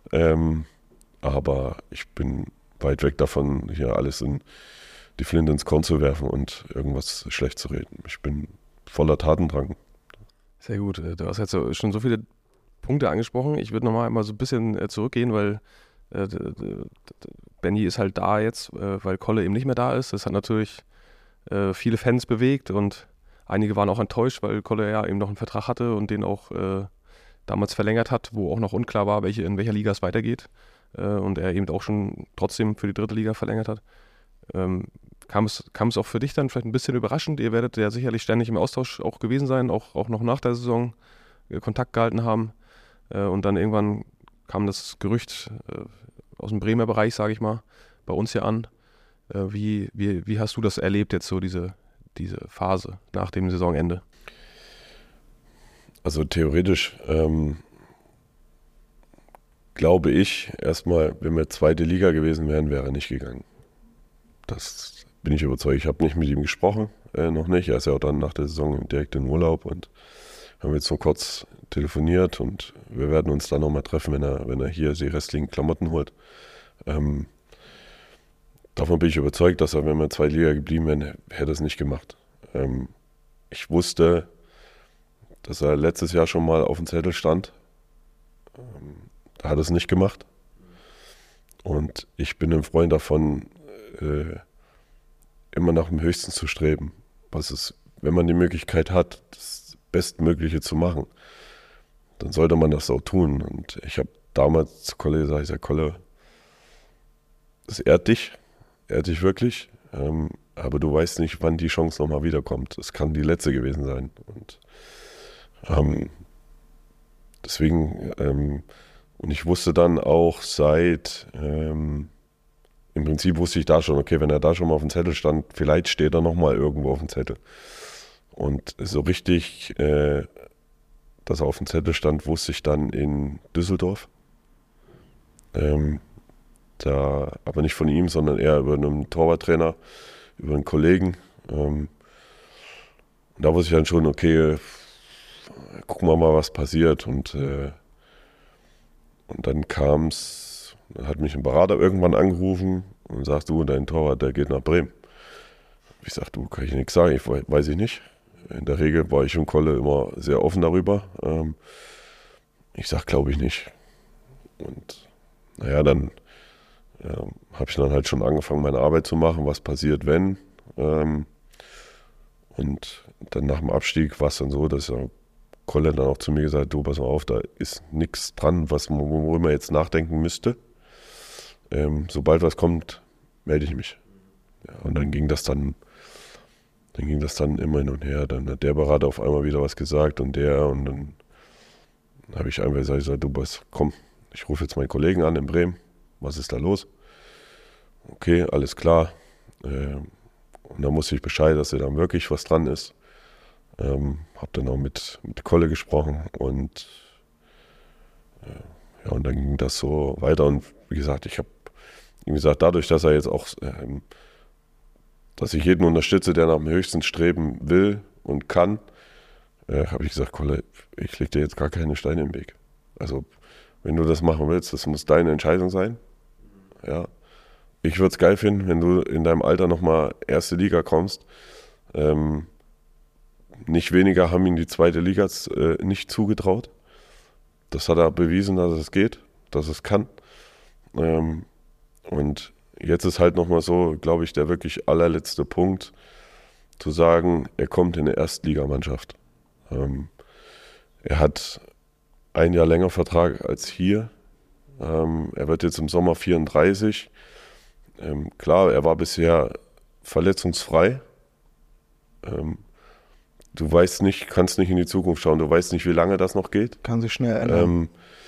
Speaker 4: Aber ich bin weit weg davon, hier alles in die Flinte ins Korn zu werfen und irgendwas schlecht zu reden. Ich bin voller Tatendrang.
Speaker 3: Sehr gut. Du hast jetzt schon so viele Punkte angesprochen. Ich würde nochmal einmal so ein bisschen zurückgehen, weil Benny ist halt da jetzt, weil Kolle eben nicht mehr da ist. Das hat natürlich viele Fans bewegt und einige waren auch enttäuscht, weil Kolle ja eben noch einen Vertrag hatte und den auch damals verlängert hat, wo auch noch unklar war, in welcher Liga es weitergeht. Und er eben auch schon trotzdem für die 3. Liga verlängert hat. Kam es auch für dich dann vielleicht ein bisschen überraschend? Ihr werdet ja sicherlich ständig im Austausch auch gewesen sein, auch noch nach der Saison Kontakt gehalten haben. Und dann irgendwann kam das Gerücht aus dem Bremer Bereich, sage ich mal, bei uns hier an. Wie hast du das erlebt jetzt so, diese Phase nach dem Saisonende?
Speaker 4: Also theoretisch glaube ich erstmal, wenn wir 2. Liga gewesen wären, wäre er nicht gegangen. Das bin ich überzeugt. Ich habe nicht mit ihm gesprochen, noch nicht. Er ist ja auch dann nach der Saison direkt in Urlaub und haben jetzt so kurz telefoniert und wir werden uns dann nochmal treffen, wenn er hier die restlichen Klamotten holt. Davon bin ich überzeugt, dass er, wenn wir 2. Liga geblieben wären, hätte er es nicht gemacht. Ich wusste, dass er letztes Jahr schon mal auf dem Zettel stand. Da hat er es nicht gemacht. Und ich bin ein Freund davon, immer nach dem Höchsten zu streben. Wenn man die Möglichkeit hat, das Bestmögliche zu machen, dann sollte man das auch tun. Und ich habe damals zu Kolle gesagt, ich sage, Kolle, das ehrt dich wirklich, aber du weißt nicht, wann die Chance nochmal wiederkommt. Es kann die letzte gewesen sein. Und deswegen, und ich wusste dann auch im Prinzip wusste ich da schon, okay, wenn er da schon mal auf dem Zettel stand, vielleicht steht er nochmal irgendwo auf dem Zettel. Und so richtig, dass er auf dem Zettel stand, wusste ich dann in Düsseldorf. Aber nicht von ihm, sondern eher über einen Torwarttrainer, über einen Kollegen. Und da wusste ich dann schon, okay, gucken wir mal, was passiert. Und dann hat mich ein Berater irgendwann angerufen und sagt, du, dein Torwart, der geht nach Bremen. Ich sag, du, kann ich nichts sagen, weiß ich nicht. In der Regel war ich und Kolle immer sehr offen darüber. Ich sag, glaube ich nicht. Und naja, dann habe ich dann halt schon angefangen, meine Arbeit zu machen, was passiert, wenn. Und dann nach dem Abstieg war es dann so, dass Kolle dann auch zu mir gesagt hat, du, pass mal auf, da ist nichts dran, worüber man jetzt nachdenken müsste. Sobald was kommt, melde ich mich. Ja, und dann ging das dann immer hin und her. Dann hat der Berater auf einmal wieder was gesagt und dann habe ich einfach gesagt, du, komm, ich rufe jetzt meinen Kollegen an in Bremen. Was ist da los? Okay, alles klar. Und dann wusste ich Bescheid, dass da wirklich was dran ist. Habe dann auch mit Kolle gesprochen und Ja, und dann ging das so weiter. Und wie gesagt, ich habe ihm gesagt, dadurch, dass er jetzt auch, dass ich jeden unterstütze, der nach dem höchsten streben will und kann, habe ich gesagt, Kolle, ich lege dir jetzt gar keine Steine im Weg. Also, wenn du das machen willst, das muss deine Entscheidung sein. Ja. Ich würde es geil finden, wenn du in deinem Alter nochmal erste Liga kommst. Nicht weniger haben ihm die zweite Liga nicht zugetraut. Das hat er bewiesen, dass es geht, dass es kann. Und jetzt ist halt nochmal so, glaube ich, der wirklich allerletzte Punkt, zu sagen, er kommt in eine Erstligamannschaft. Er hat ein Jahr länger Vertrag als hier. Er wird jetzt im Sommer 34. Klar, er war bisher verletzungsfrei. Du weißt nicht, kannst nicht in die Zukunft schauen, du weißt nicht, wie lange das noch geht.
Speaker 2: Kann sich schnell ändern.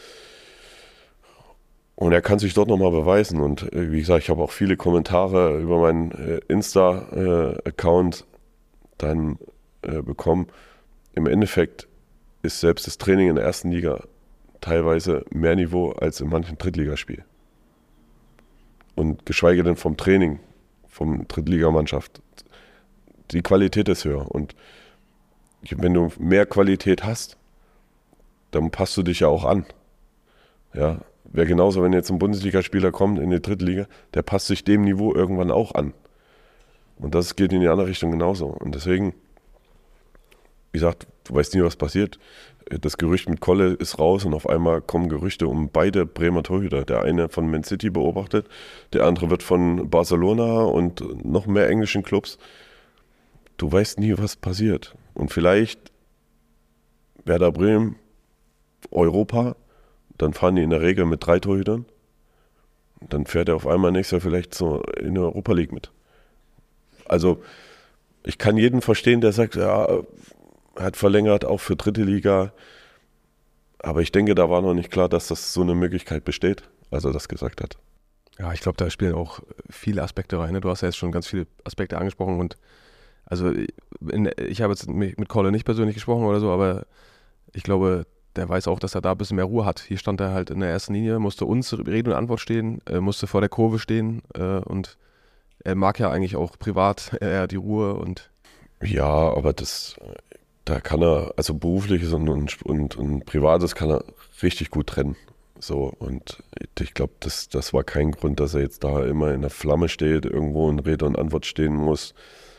Speaker 4: Und er kann sich dort nochmal beweisen. Und wie gesagt, ich habe auch viele Kommentare über meinen Insta-Account dann bekommen. Im Endeffekt ist selbst das Training in der ersten Liga teilweise mehr Niveau als in manchen Drittligaspielen. Und geschweige denn vom Training, vom Drittligamannschaft. Die Qualität ist höher. Und wenn du mehr Qualität hast, dann passt du dich ja auch an. Ja, wäre genauso, wenn jetzt ein Bundesligaspieler kommt in die Drittliga, der passt sich dem Niveau irgendwann auch an. Und das geht in die andere Richtung genauso. Und deswegen, wie gesagt, du weißt nie, was passiert. Das Gerücht mit Kolle ist raus und auf einmal kommen Gerüchte um beide Bremer Torhüter. Der eine von Man City beobachtet, der andere wird von Barcelona und noch mehr englischen Clubs. Du weißt nie, was passiert. Und vielleicht Werder Bremen, Europa, dann fahren die in der Regel mit 3 Torhütern. Dann fährt er auf einmal nächstes Jahr vielleicht so in der Europa League mit. Also ich kann jeden verstehen, der sagt, ja, er hat verlängert, auch für dritte Liga. Aber ich denke, da war noch nicht klar, dass das so eine Möglichkeit besteht, als er das gesagt hat.
Speaker 3: Ja, ich glaube, da spielen auch viele Aspekte rein. Ne? Du hast ja jetzt schon ganz viele Aspekte angesprochen und also ich habe jetzt mit Kolle nicht persönlich gesprochen oder so, aber ich glaube, der weiß auch, dass er da ein bisschen mehr Ruhe hat. Hier stand er halt in der ersten Linie, musste uns Rede und Antwort stehen, musste vor der Kurve stehen und er mag ja eigentlich auch privat eher die Ruhe und
Speaker 4: ja, aber da kann er, also berufliches und privates kann er richtig gut trennen. So, und ich glaube, das war kein Grund, dass er jetzt da immer in der Flamme steht, irgendwo in Rede und Antwort stehen muss.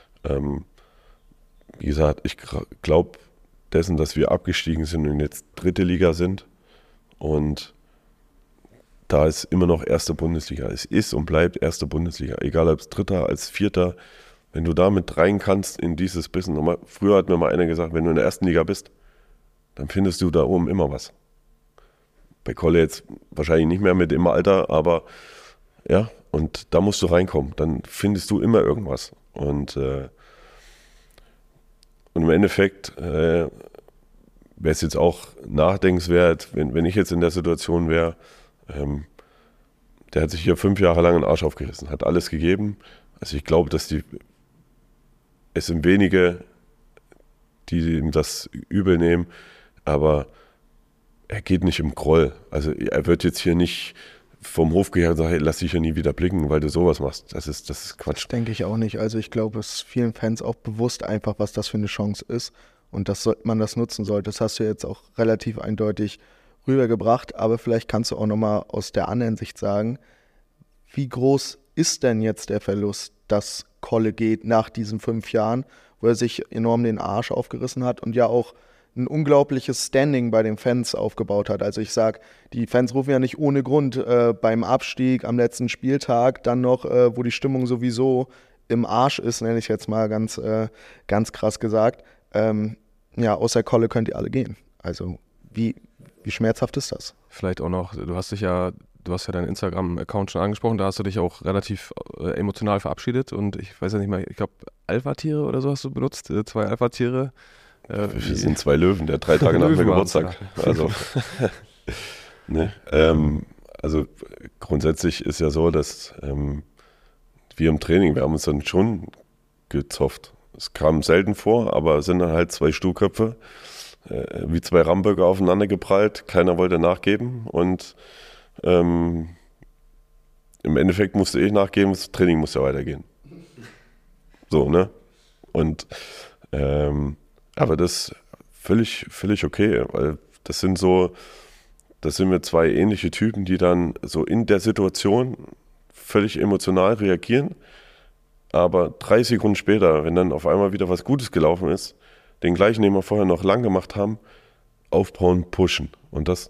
Speaker 4: Wie gesagt, ich glaube dessen, dass wir abgestiegen sind und jetzt dritte Liga sind und da ist immer noch erste Bundesliga. Es ist und bleibt erste Bundesliga, egal ob es dritter, als vierter. Wenn du da mit rein kannst in dieses Business. Früher hat mir mal einer gesagt, wenn du in der ersten Liga bist, dann findest du da oben immer was. Bei Kolle jetzt wahrscheinlich nicht mehr mit dem Alter, aber ja, und da musst du reinkommen. Dann findest du immer irgendwas. Und im Endeffekt wäre es jetzt auch nachdenkenswert, wenn ich jetzt in der Situation wäre, der hat sich hier 5 Jahre lang den Arsch aufgerissen, hat alles gegeben. Also ich glaube, dass es sind wenige, die ihm das übel nehmen, aber er geht nicht im Groll. Also er wird jetzt hier nicht vom Hof gehen und sagen, hey, lass dich ja nie wieder blicken, weil du sowas machst. Das ist Quatsch.
Speaker 2: Das denke ich auch nicht. Also ich glaube, es ist vielen Fans auch bewusst einfach, was das für eine Chance ist und dass man das nutzen sollte. Das hast du jetzt auch relativ eindeutig rübergebracht, aber vielleicht kannst du auch nochmal aus der anderen Sicht sagen, wie groß ist denn jetzt der Verlust, dass Kolle geht nach diesen 5 Jahren, wo er sich enorm den Arsch aufgerissen hat und ja auch ein unglaubliches Standing bei den Fans aufgebaut hat. Also ich sage, die Fans rufen ja nicht ohne Grund beim Abstieg am letzten Spieltag dann noch, wo die Stimmung sowieso im Arsch ist, nenne ich jetzt mal ganz krass gesagt. Ja, außer Kolle könnt ihr alle gehen. Also wie schmerzhaft ist das?
Speaker 3: vielleicht auch noch, du hast ja deinen Instagram-Account schon angesprochen, da hast du dich auch relativ emotional verabschiedet und ich weiß ja nicht mehr, ich glaube Alpha-Tiere oder so hast du benutzt, 2 Alpha-Tiere.
Speaker 4: Wir sind 2 Löwen, der 3 Tage nach dem Geburtstag. Also, ne, also grundsätzlich ist ja so, dass wir im Training, wir haben uns dann schon gezofft. Es kam selten vor, aber es sind dann halt 2 Stuhlköpfe, wie zwei Ramböcke aufeinander geprallt, keiner wollte nachgeben und im Endeffekt musste ich nachgeben, das Training musste ja weitergehen. So, ne? Und aber das ist völlig okay, weil das sind wir zwei ähnliche Typen, die dann so in der Situation völlig emotional reagieren, aber 3 Sekunden später, wenn dann auf einmal wieder was Gutes gelaufen ist, den gleichen, den wir vorher noch lang gemacht haben, aufbauen, pushen. Und das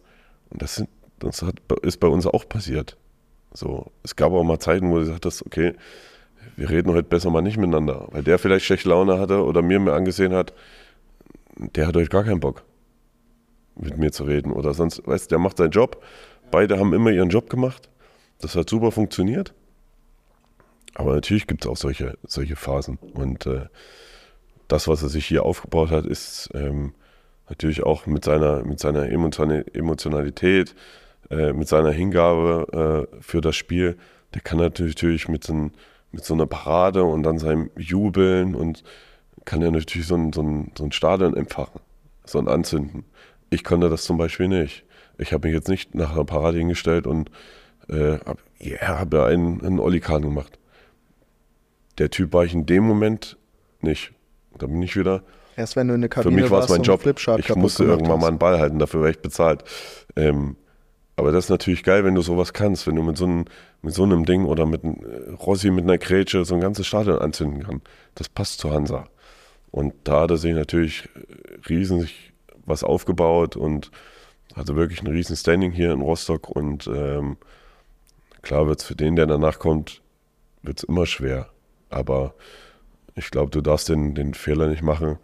Speaker 4: ist bei uns auch passiert. So, es gab auch mal Zeiten, wo du gesagt hast, okay, wir reden heute besser mal nicht miteinander, weil der vielleicht schlechte Laune hatte oder mir angesehen hat, der hat heute gar keinen Bock, mit mir zu reden oder sonst, weißt du, der macht seinen Job. Beide haben immer ihren Job gemacht. Das hat super funktioniert. Aber natürlich gibt es auch solche Phasen. Und das, was er sich hier aufgebaut hat, ist natürlich auch mit seiner Emotionalität, mit seiner Hingabe für das Spiel. Der kann natürlich mit so einer Parade und dann seinem Jubeln und kann ja natürlich so ein Stadion entfachen, so ein Anzünden. Ich konnte das zum Beispiel nicht. Ich habe mich jetzt nicht nach einer Parade hingestellt und habe einen Olli-Kahn gemacht. Der Typ war ich in dem Moment nicht. Da bin ich wieder.
Speaker 2: Erst wenn du in der Kabine
Speaker 4: für mich war es mein Job.
Speaker 2: Flipchart
Speaker 4: ich musste irgendwann mal einen Ball halten, dafür war ich bezahlt. Aber das ist natürlich geil, wenn du sowas kannst, wenn du mit so einem Ding oder mit Rossi mit einer Grätsche so ein ganzes Stadion anzünden kannst. Das passt zu Hansa. Und da hat er sich natürlich riesig was aufgebaut und hatte wirklich ein riesen Standing hier in Rostock. Und klar wird es für den, der danach kommt, wird's immer schwer. Aber ich glaube, du darfst den Fehler nicht machen,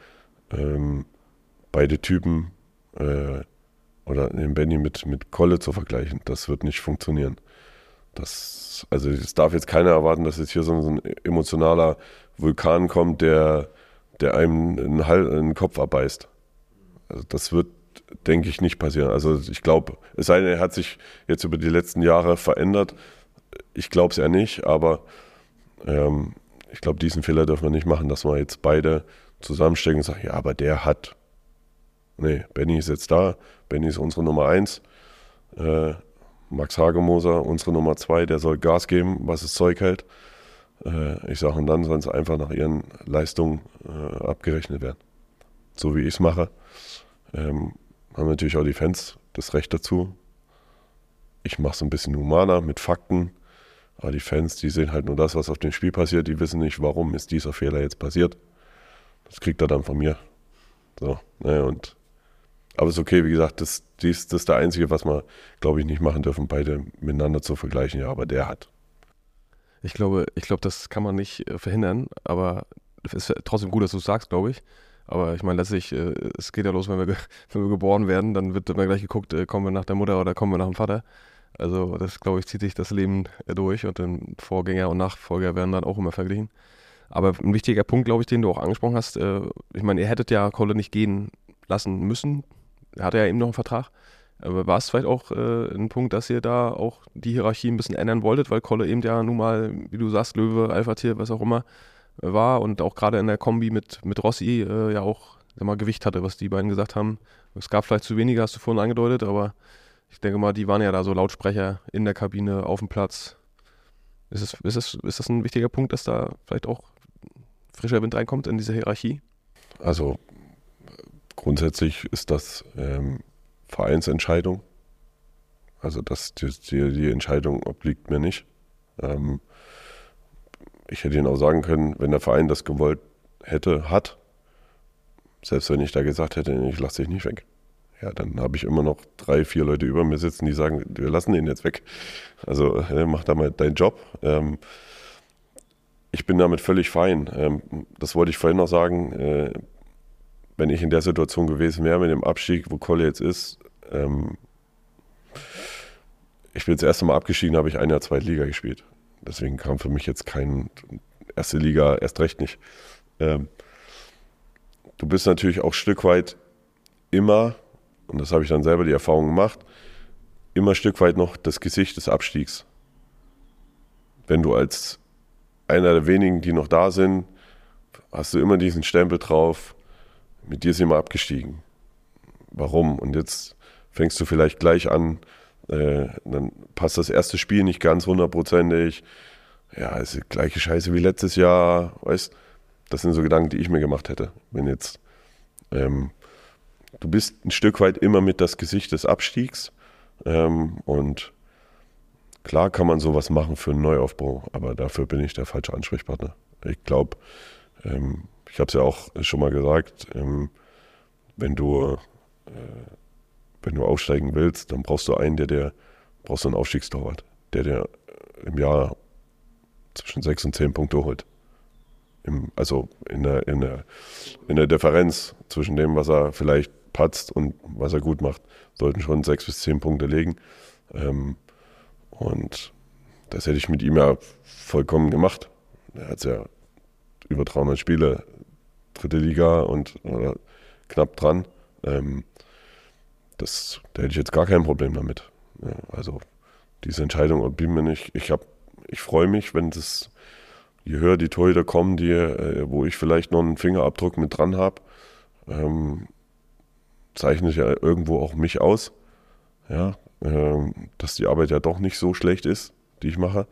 Speaker 4: beide Typen oder den Benny mit Kolle zu vergleichen. Das wird nicht funktionieren. Es darf jetzt keiner erwarten, dass jetzt hier so ein emotionaler Vulkan kommt, der einem einen Kopf abbeißt. Also das wird, denke ich, nicht passieren. Also ich glaube, es sei denn, er hat sich jetzt über die letzten Jahre verändert. Ich glaube es ja nicht, aber ich glaube, diesen Fehler dürfen wir nicht machen, dass wir jetzt beide zusammenstecken und sagen, ja, aber der hat. Nee, Benny ist jetzt da. Benny ist unsere Nummer 1. Max Hagemoser, unsere Nummer 2, der soll Gas geben, was das Zeug hält. Ich sage, und dann sollen es einfach nach ihren Leistungen abgerechnet werden. So wie ich es mache. Haben natürlich auch die Fans das Recht dazu. Ich mache es ein bisschen humaner mit Fakten. Aber die Fans, die sehen halt nur das, was auf dem Spiel passiert. Die wissen nicht, warum ist dieser Fehler jetzt passiert. Das kriegt er dann von mir. So, ne, aber es ist okay, wie gesagt, das ist der einzige, was wir, glaube ich, nicht machen dürfen, beide miteinander zu vergleichen. Ja, aber der hat.
Speaker 3: Ich glaube, das kann man nicht verhindern, aber es ist trotzdem gut, dass du es sagst, glaube ich. Aber ich meine, letztlich, es geht ja los, wenn wir geboren werden, dann wird immer gleich geguckt, kommen wir nach der Mutter oder kommen wir nach dem Vater. Also das, glaube ich, zieht sich das Leben durch und dann Vorgänger und Nachfolger werden dann auch immer verglichen. Aber ein wichtiger Punkt, glaube ich, den du auch angesprochen hast, ich meine, ihr hättet ja Kolle nicht gehen lassen müssen. Er hatte ja eben noch einen Vertrag. Aber war es vielleicht auch ein Punkt, dass ihr da auch die Hierarchie ein bisschen ändern wolltet, weil Kolle eben ja nun mal, wie du sagst, Löwe, Alpha-Tier, was auch immer, war und auch gerade in der Kombi mit Rossi ja auch Gewicht hatte, was die beiden gesagt haben. Es gab vielleicht zu wenige, hast du vorhin angedeutet, aber ich denke mal, die waren ja da so Lautsprecher in der Kabine, auf dem Platz. Ist das ein wichtiger Punkt, dass da vielleicht auch frischer Wind reinkommt in diese Hierarchie?
Speaker 4: Also grundsätzlich ist das Vereinsentscheidung. Also die Entscheidung obliegt mir nicht. Ich hätte Ihnen auch sagen können, wenn der Verein das gewollt hat, selbst wenn ich da gesagt hätte, ich lasse dich nicht weg. Ja, dann habe ich immer noch 3, 4 Leute über mir sitzen, die sagen, wir lassen ihn jetzt weg. Also mach da mal deinen Job. Ich bin damit völlig fein. Das wollte ich vorhin noch sagen. Wenn ich in der Situation gewesen wäre mit dem Abstieg, wo Kolle jetzt ist, ich bin das erste Mal abgestiegen, habe ich 1 Jahr zweite Liga gespielt. Deswegen kam für mich jetzt kein erste Liga, erst recht nicht. Du bist natürlich auch ein Stück weit immer, und das habe ich dann selber die Erfahrung gemacht, immer ein Stück weit noch das Gesicht des Abstiegs. Wenn du als einer der wenigen, die noch da sind, hast du immer diesen Stempel drauf, mit dir ist jemand abgestiegen. warum? Und jetzt fängst du vielleicht gleich an, dann passt das erste Spiel nicht ganz 100%. Ja, ist die gleiche Scheiße wie letztes Jahr, weißt? Das sind so Gedanken, die ich mir gemacht hätte. Wenn jetzt, du bist ein Stück weit immer mit das Gesicht des Abstiegs, und klar kann man sowas machen für einen Neuaufbau, aber dafür bin ich der falsche Ansprechpartner. Ich glaube, ich habe es ja auch schon mal gesagt, wenn du aufsteigen willst, dann brauchst du einen, brauchst du einen Aufstiegstorwart, der im Jahr zwischen 6 und 10 Punkte holt. Also in der Differenz zwischen dem, was er vielleicht patzt und was er gut macht, sollten schon 6 bis 10 Punkte liegen. Und das hätte ich mit ihm ja vollkommen gemacht. Er hat ja über 300 Spiele, 3. Liga und knapp dran. Da hätte ich jetzt gar kein Problem damit. Ja, also diese Entscheidung obliegt mir nicht. Ich freue mich, wenn je höher die Torhüter kommen, wo ich vielleicht noch einen Fingerabdruck mit dran habe, zeichne ich ja irgendwo auch mich aus. Ja, dass die Arbeit ja doch nicht so schlecht ist, die ich mache.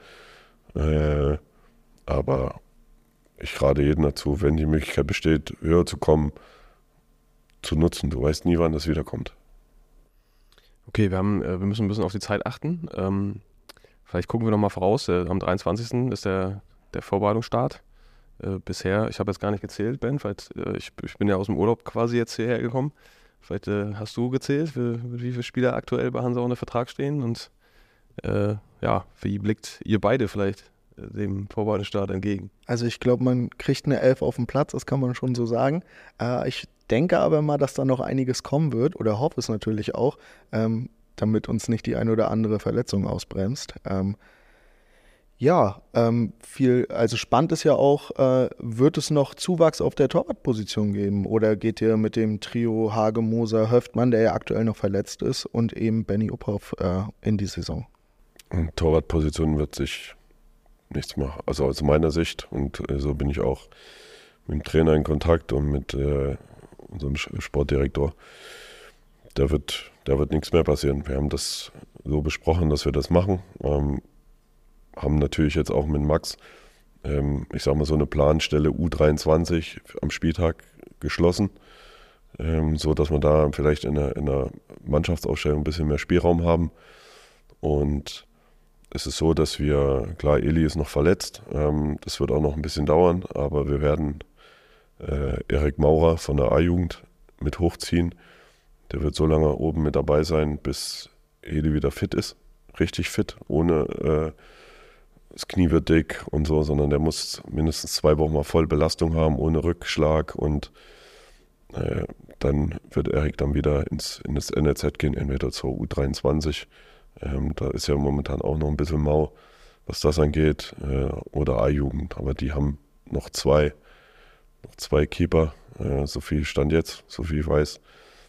Speaker 4: Aber ich rate jedem dazu, wenn die Möglichkeit besteht, höher zu kommen, zu nutzen. Du weißt nie, wann das wiederkommt.
Speaker 3: Okay, wir müssen ein bisschen auf die Zeit achten. Vielleicht gucken wir noch mal voraus. Am 23. ist der Vorbereitungsstart. Bisher, ich habe jetzt gar nicht gezählt, Ben, ich bin ja aus dem Urlaub quasi jetzt hierher gekommen. Vielleicht hast du gezählt, wie viele Spieler aktuell bei Hansa unter Vertrag stehen und wie blickt ihr beide vielleicht dem Vorbereitungsstart entgegen?
Speaker 2: Also ich glaube, man kriegt eine 11 auf den Platz, das kann man schon so sagen. Ich denke aber mal, dass da noch einiges kommen wird oder hoffe es natürlich auch, damit uns nicht die ein oder andere Verletzung ausbremst. Also spannend ist ja auch, wird es noch Zuwachs auf der Torwartposition geben oder geht ihr mit dem Trio Hage, Moser, Höftmann, der ja aktuell noch verletzt ist, und eben Benny Uphoff in die Saison?
Speaker 4: Und Torwartposition wird sich nichts machen, also aus meiner Sicht, und so bin ich auch mit dem Trainer in Kontakt und mit unserem Sportdirektor. Da wird nichts mehr passieren. Wir haben das so besprochen, dass wir das machen. Haben natürlich jetzt auch mit Max, ich sag mal, so eine Planstelle U23 am Spieltag geschlossen, so dass wir da vielleicht in der Mannschaftsaufstellung ein bisschen mehr Spielraum haben. Und es ist so, dass klar, Eli ist noch verletzt, das wird auch noch ein bisschen dauern, aber wir werden Erik Maurer von der A-Jugend mit hochziehen. Der wird so lange oben mit dabei sein, bis Eli wieder fit ist, richtig fit, ohne das Knie wird dick und so, sondern der muss mindestens 2 Wochen mal Vollbelastung haben, ohne Rückschlag, und dann wird Erik dann wieder in das NLZ gehen, entweder zur U23, da ist ja momentan auch noch ein bisschen mau, was das angeht, oder A-Jugend, aber die haben noch zwei Keeper, so viel Stand jetzt, so viel ich weiß.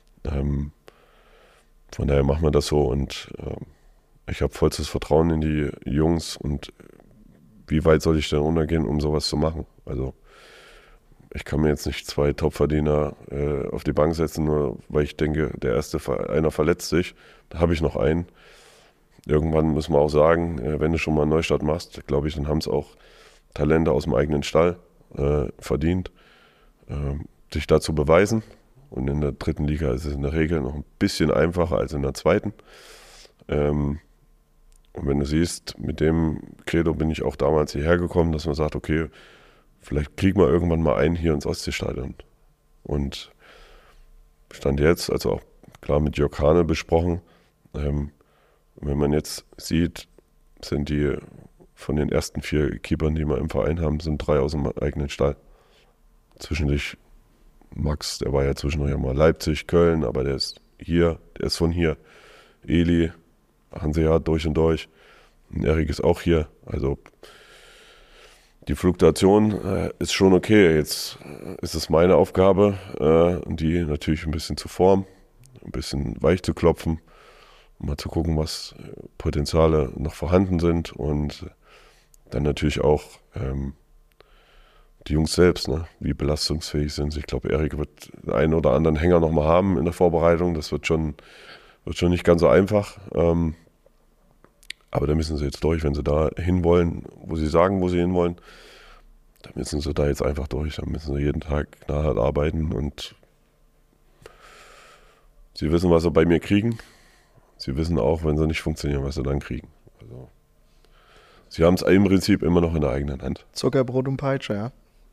Speaker 4: Von daher machen wir das so, und ich habe vollstes Vertrauen in die Jungs, und wie weit soll ich denn runtergehen, um sowas zu machen? Also ich kann mir jetzt nicht 2 Topverdiener auf die Bank setzen, nur weil ich denke, einer verletzt sich, da habe ich noch einen. Irgendwann müssen wir auch sagen, wenn du schon mal einen Neustart machst, glaube ich, dann haben es auch Talente aus dem eigenen Stall verdient, sich da zu beweisen. Und in der 3. Liga ist es in der Regel noch ein bisschen einfacher als in der 2. Und wenn du siehst, mit dem Credo bin ich auch damals hierher gekommen, dass man sagt, okay, vielleicht kriegen wir irgendwann mal einen hier ins Ostseestadion. Und Stand jetzt, also auch klar mit Jörg Hane besprochen, wenn man jetzt sieht, sind die von den ersten 4 Keepern, die wir im Verein haben, sind 3 aus dem eigenen Stall. Zwischendurch Max, der war ja zwischendurch mal Leipzig, Köln, aber der ist von hier. Eli, Hanseat durch und durch. Und Erik ist auch hier. Also die Fluktuation ist schon okay. Jetzt ist es meine Aufgabe, die natürlich ein bisschen zu formen, ein bisschen weich zu klopfen, um mal zu gucken, was Potenziale noch vorhanden sind, und dann natürlich auch die Jungs selbst, ne? Wie belastungsfähig sind sie. Ich glaube, Erik wird einen oder anderen Hänger nochmal haben in der Vorbereitung. Das wird schon nicht ganz so einfach. Aber da müssen sie jetzt durch, wenn sie da hinwollen, wo sie sagen, wo sie hinwollen. Da müssen sie da jetzt einfach durch. Da müssen sie jeden Tag knallhart arbeiten und sie wissen, was sie bei mir kriegen. Sie wissen auch, wenn sie nicht funktionieren, was sie dann kriegen. Also, sie haben es im Prinzip immer noch in der eigenen Hand.
Speaker 2: Zuckerbrot und Peitsche, ja.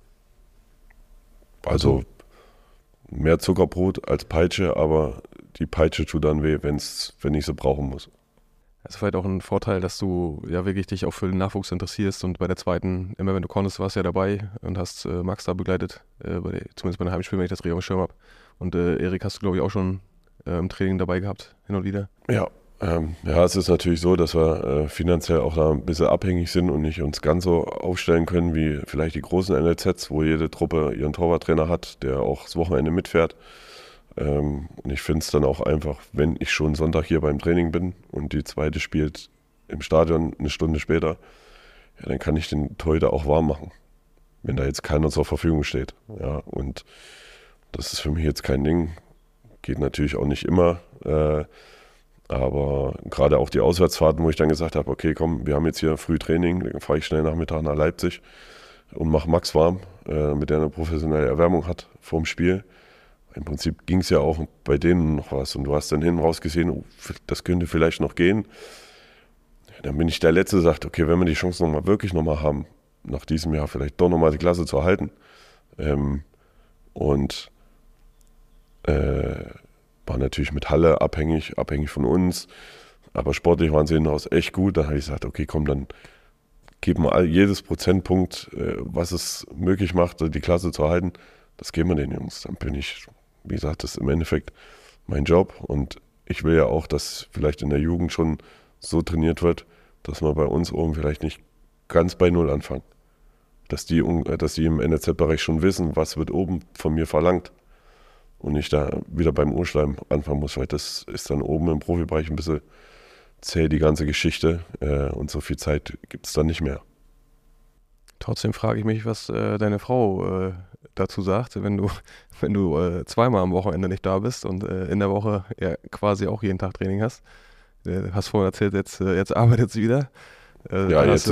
Speaker 4: Also mehr Zuckerbrot als Peitsche, aber die Peitsche tut dann weh, wenn ich sie brauchen muss.
Speaker 3: Das ist vielleicht auch ein Vorteil, dass du ja wirklich dich auch für den Nachwuchs interessierst und bei der zweiten, immer wenn du konntest, warst du ja dabei und hast Max da begleitet, zumindest bei einem Heimspiel, wenn ich das richtig auf dem Schirm habe. Und Erik hast du, glaube ich, auch schon im Training dabei gehabt, hin und wieder.
Speaker 4: Ja, es ist natürlich so, dass wir finanziell auch da ein bisschen abhängig sind und nicht uns ganz so aufstellen können wie vielleicht die großen NLZs, wo jede Truppe ihren Torwarttrainer hat, der auch das Wochenende mitfährt. Und ich finde es dann auch einfach, wenn ich schon Sonntag hier beim Training bin und die zweite spielt im Stadion eine Stunde später, ja, dann kann ich den Torhüter auch warm machen, wenn da jetzt keiner zur Verfügung steht. Ja, und das ist für mich jetzt kein Ding. Geht natürlich auch nicht immer, aber gerade auch die Auswärtsfahrten, wo ich dann gesagt habe, okay, komm, wir haben jetzt hier früh Training, dann fahre ich schnell Nachmittag nach Leipzig und mache Max warm, mit der eine professionelle Erwärmung hat vorm Spiel. Im Prinzip ging es ja auch bei denen noch was und du hast dann hinten raus gesehen, oh, das könnte vielleicht noch gehen. Dann bin ich der Letzte, der sagt, okay, wenn wir die Chance wirklich nochmal haben, nach diesem Jahr vielleicht doch nochmal die Klasse zu erhalten, war natürlich mit Halle abhängig von uns, aber sportlich waren sie hinten raus echt gut. Dann habe ich gesagt, okay, komm, dann geben wir jedes Prozentpunkt, was es möglich macht, die Klasse zu erhalten, das geben wir den Jungs. Dann bin ich, wie gesagt, das ist im Endeffekt mein Job und ich will ja auch, dass vielleicht in der Jugend schon so trainiert wird, dass wir bei uns oben vielleicht nicht ganz bei Null anfangen. Dass die im NLZ-Bereich schon wissen, was wird oben von mir verlangt. Und ich da wieder beim Urschleim anfangen muss, weil das ist dann oben im Profibereich ein bisschen zäh, die ganze Geschichte. Und so viel Zeit gibt es dann nicht mehr.
Speaker 3: Trotzdem frage ich mich, was deine Frau dazu sagt, wenn du zweimal am Wochenende nicht da bist und in der Woche ja quasi auch jeden Tag Training hast. Du hast vorhin erzählt, jetzt arbeitet sie wieder.
Speaker 4: Jetzt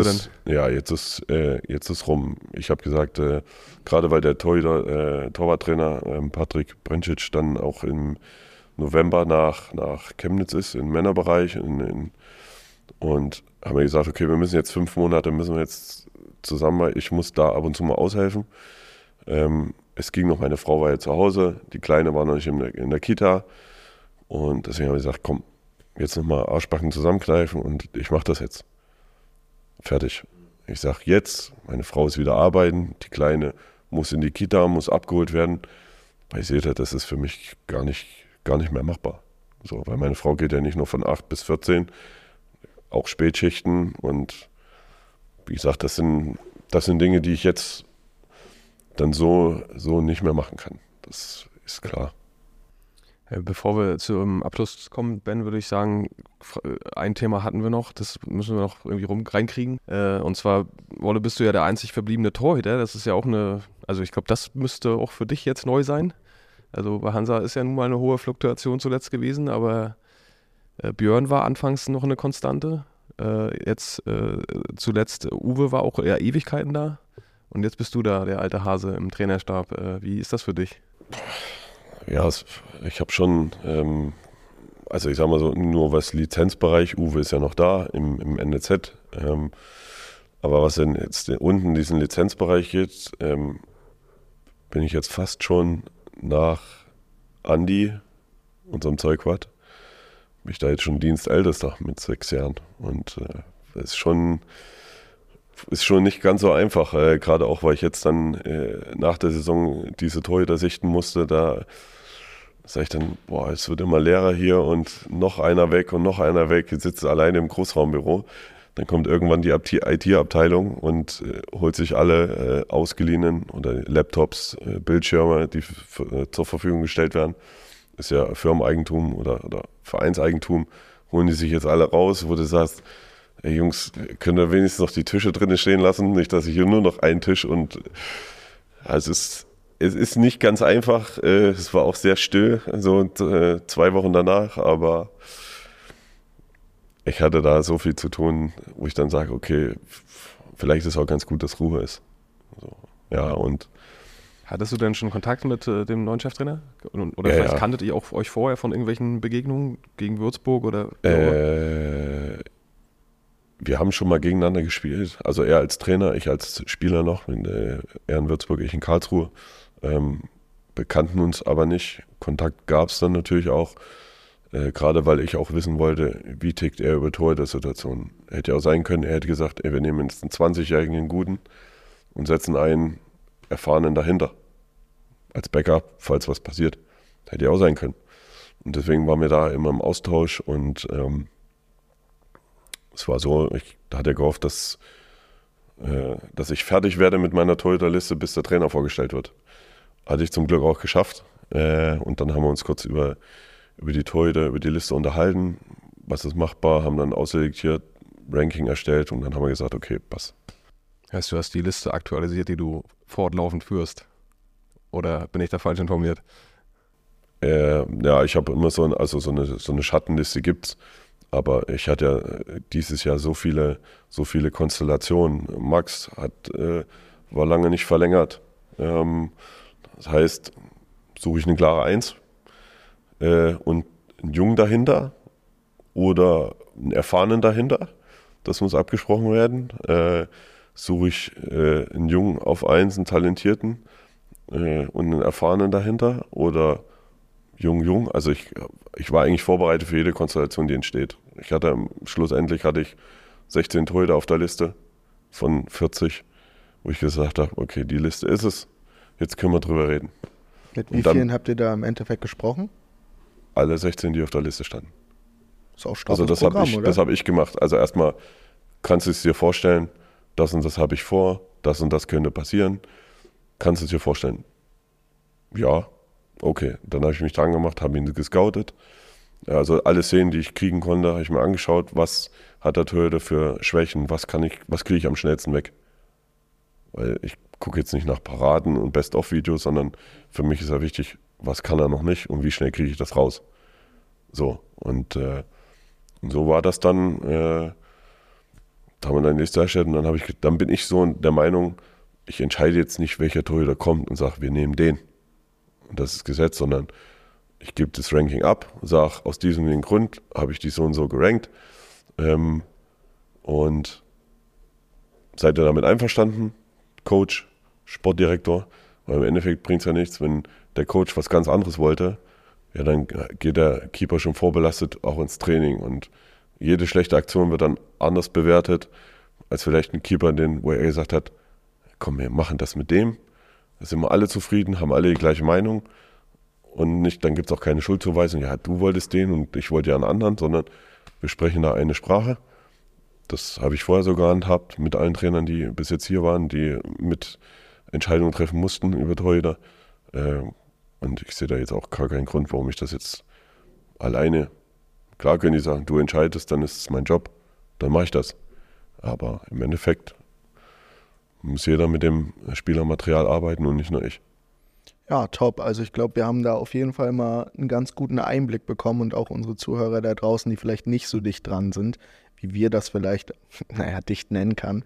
Speaker 4: ist rum. Ich habe gesagt, gerade weil der Torwarttrainer Patrick Brencic dann auch im November nach Chemnitz ist, im Männerbereich. Und haben wir gesagt, okay, wir müssen jetzt 5 Monate, zusammen, ich muss da ab und zu mal aushelfen. Es ging noch, meine Frau war ja zu Hause, die Kleine war noch nicht in der Kita. Und deswegen habe ich gesagt, komm, jetzt nochmal Arschbacken zusammenkneifen und ich mache das jetzt. Fertig. Ich sage jetzt, meine Frau ist wieder arbeiten, die Kleine muss in die Kita, muss abgeholt werden. Weil ich sehe, das ist für mich gar nicht mehr machbar. So, weil meine Frau geht ja nicht nur von 8 bis 14, auch Spätschichten. Und wie gesagt, das sind Dinge, die ich jetzt dann so nicht mehr machen kann. Das ist klar.
Speaker 3: Bevor wir zum Abschluss kommen, Ben, würde ich sagen, ein Thema hatten wir noch, das müssen wir noch irgendwie reinkriegen. Und zwar, Wolle, bist du ja der einzig verbliebene Torhüter. Das ist ja auch also ich glaube, das müsste auch für dich jetzt neu sein. Also bei Hansa ist ja nun mal eine hohe Fluktuation zuletzt gewesen, aber Björn war anfangs noch eine Konstante. Jetzt zuletzt Uwe war auch eher Ewigkeiten da. Und jetzt bist du da, der alte Hase im Trainerstab. Wie ist das für dich?
Speaker 4: Ja, ich habe schon, also ich sag mal so, nur was Lizenzbereich, Uwe ist ja noch da im NLZ, aber was denn jetzt unten diesen Lizenzbereich geht, bin ich jetzt fast schon nach Andi, unserem Zeugwart, bin ich da jetzt schon Dienstältester mit 6 Jahren und das ist schon nicht ganz so einfach, gerade auch, weil ich jetzt dann nach der Saison diese Torhüter sichten musste, da sage ich dann, boah, es wird immer leerer hier und noch einer weg und noch einer weg, jetzt sitzt alleine im Großraumbüro. Dann kommt irgendwann die IT-Abteilung und holt sich alle ausgeliehenen oder Laptops, Bildschirme, die zur Verfügung gestellt werden. Ist ja Firmeneigentum oder Vereinseigentum, holen die sich jetzt alle raus, wo du sagst, ey Jungs, könnt ihr wenigstens noch die Tische drinnen stehen lassen? Nicht, dass ich hier nur noch einen Tisch und Also es ist nicht ganz einfach. Es war auch sehr still, so 2 Wochen danach, aber ich hatte da so viel zu tun, wo ich dann sage, okay, vielleicht ist auch ganz gut, dass Ruhe ist. So, ja, und
Speaker 3: Hattest du denn schon Kontakt mit dem neuen Cheftrainer? Oder
Speaker 4: Ja,
Speaker 3: vielleicht
Speaker 4: ja.
Speaker 3: kanntet ihr auch euch vorher von irgendwelchen Begegnungen gegen Würzburg oder?
Speaker 4: wir haben schon mal gegeneinander gespielt. Also er als Trainer, ich als Spieler noch. Er in Würzburg, ich in Karlsruhe. Bekannten uns aber nicht. Kontakt gab es dann natürlich auch. Gerade weil ich auch wissen wollte, wie tickt er über Torhüter-Situationen. Hätte ja auch sein können, er hätte gesagt, ey, wir nehmen jetzt einen 20-jährigen einen Guten und setzen einen Erfahrenen dahinter. Als Backup, falls was passiert. Hätte ja auch sein können. Und deswegen waren wir da immer im Austausch und es war so, da hat er gehofft, dass ich fertig werde mit meiner Torhüterliste, bis der Trainer vorgestellt wird. Hatte ich zum Glück auch geschafft. Und dann haben wir uns kurz über die Torhüter, über die Liste unterhalten. Was ist machbar, haben dann ausselektiert, Ranking erstellt und dann haben wir gesagt, okay, passt.
Speaker 3: Heißt, du hast die Liste aktualisiert, die du fortlaufend führst? Oder bin ich da falsch informiert?
Speaker 4: Ja, ich habe immer so eine Schattenliste gibt's. Aber ich hatte ja dieses Jahr so viele Konstellationen. Max war lange nicht verlängert. Das heißt, suche ich eine klare 1 und einen Jungen dahinter oder einen Erfahrenen dahinter. Das muss abgesprochen werden. Suche ich einen Jungen auf 1, einen Talentierten und einen Erfahrenen dahinter oder Jung. Also ich war eigentlich vorbereitet für jede Konstellation, die entsteht. Schlussendlich hatte ich 16 Torhüter auf der Liste von 40, wo ich gesagt habe, okay, die Liste ist es, jetzt können wir drüber reden.
Speaker 2: Mit wie vielen habt ihr da im Endeffekt gesprochen?
Speaker 4: Alle 16, die auf der Liste standen.
Speaker 2: Ist auch straffes
Speaker 4: Also das
Speaker 2: Programm, oder?
Speaker 4: Das habe ich gemacht. Also erstmal kannst du es dir vorstellen, das und das habe ich vor, das und das könnte passieren. Kannst du es dir vorstellen? Ja, okay. Dann habe ich mich dran gemacht, habe ihn gescoutet. Also alle Szenen, die ich kriegen konnte, habe ich mir angeschaut, was hat der Torhüter für Schwächen, was kriege ich am schnellsten weg. Weil ich gucke jetzt nicht nach Paraden und Best-of-Videos, sondern für mich ist ja wichtig, was kann er noch nicht und wie schnell kriege ich das raus. So, und so war das dann, da haben wir dann die Liste erstellt und dann bin ich so der Meinung, ich entscheide jetzt nicht, welcher Torhüter kommt und sage, wir nehmen den. Und das ist Gesetz, sondern ich gebe das Ranking ab, sage, aus diesem und dem Grund habe ich die so und so gerankt. Und seid ihr damit einverstanden? Coach, Sportdirektor, weil im Endeffekt bringt es ja nichts, wenn der Coach was ganz anderes wollte, ja, dann geht der Keeper schon vorbelastet auch ins Training und jede schlechte Aktion wird dann anders bewertet, als vielleicht ein Keeper, wo er gesagt hat, komm, wir machen das mit dem, da sind wir alle zufrieden, haben alle die gleiche Meinung und nicht, dann gibt es auch keine Schuldzuweisung, ja, du wolltest den und ich wollte ja einen anderen, sondern wir sprechen da eine Sprache. Das habe ich vorher so gehandhabt mit allen Trainern, die bis jetzt hier waren, die mit Entscheidungen treffen mussten über Torhüter. Und ich sehe da jetzt auch gar keinen Grund, warum ich das jetzt alleine. Klar können die sagen, du entscheidest, dann ist es mein Job, dann mache ich das. Aber im Endeffekt muss jeder mit dem Spielermaterial arbeiten und nicht nur ich.
Speaker 2: Ja, top. Also ich glaube, wir haben da auf jeden Fall mal einen ganz guten Einblick bekommen und auch unsere Zuhörer da draußen, die vielleicht nicht so dicht dran sind, wie wir das vielleicht, dicht nennen kann.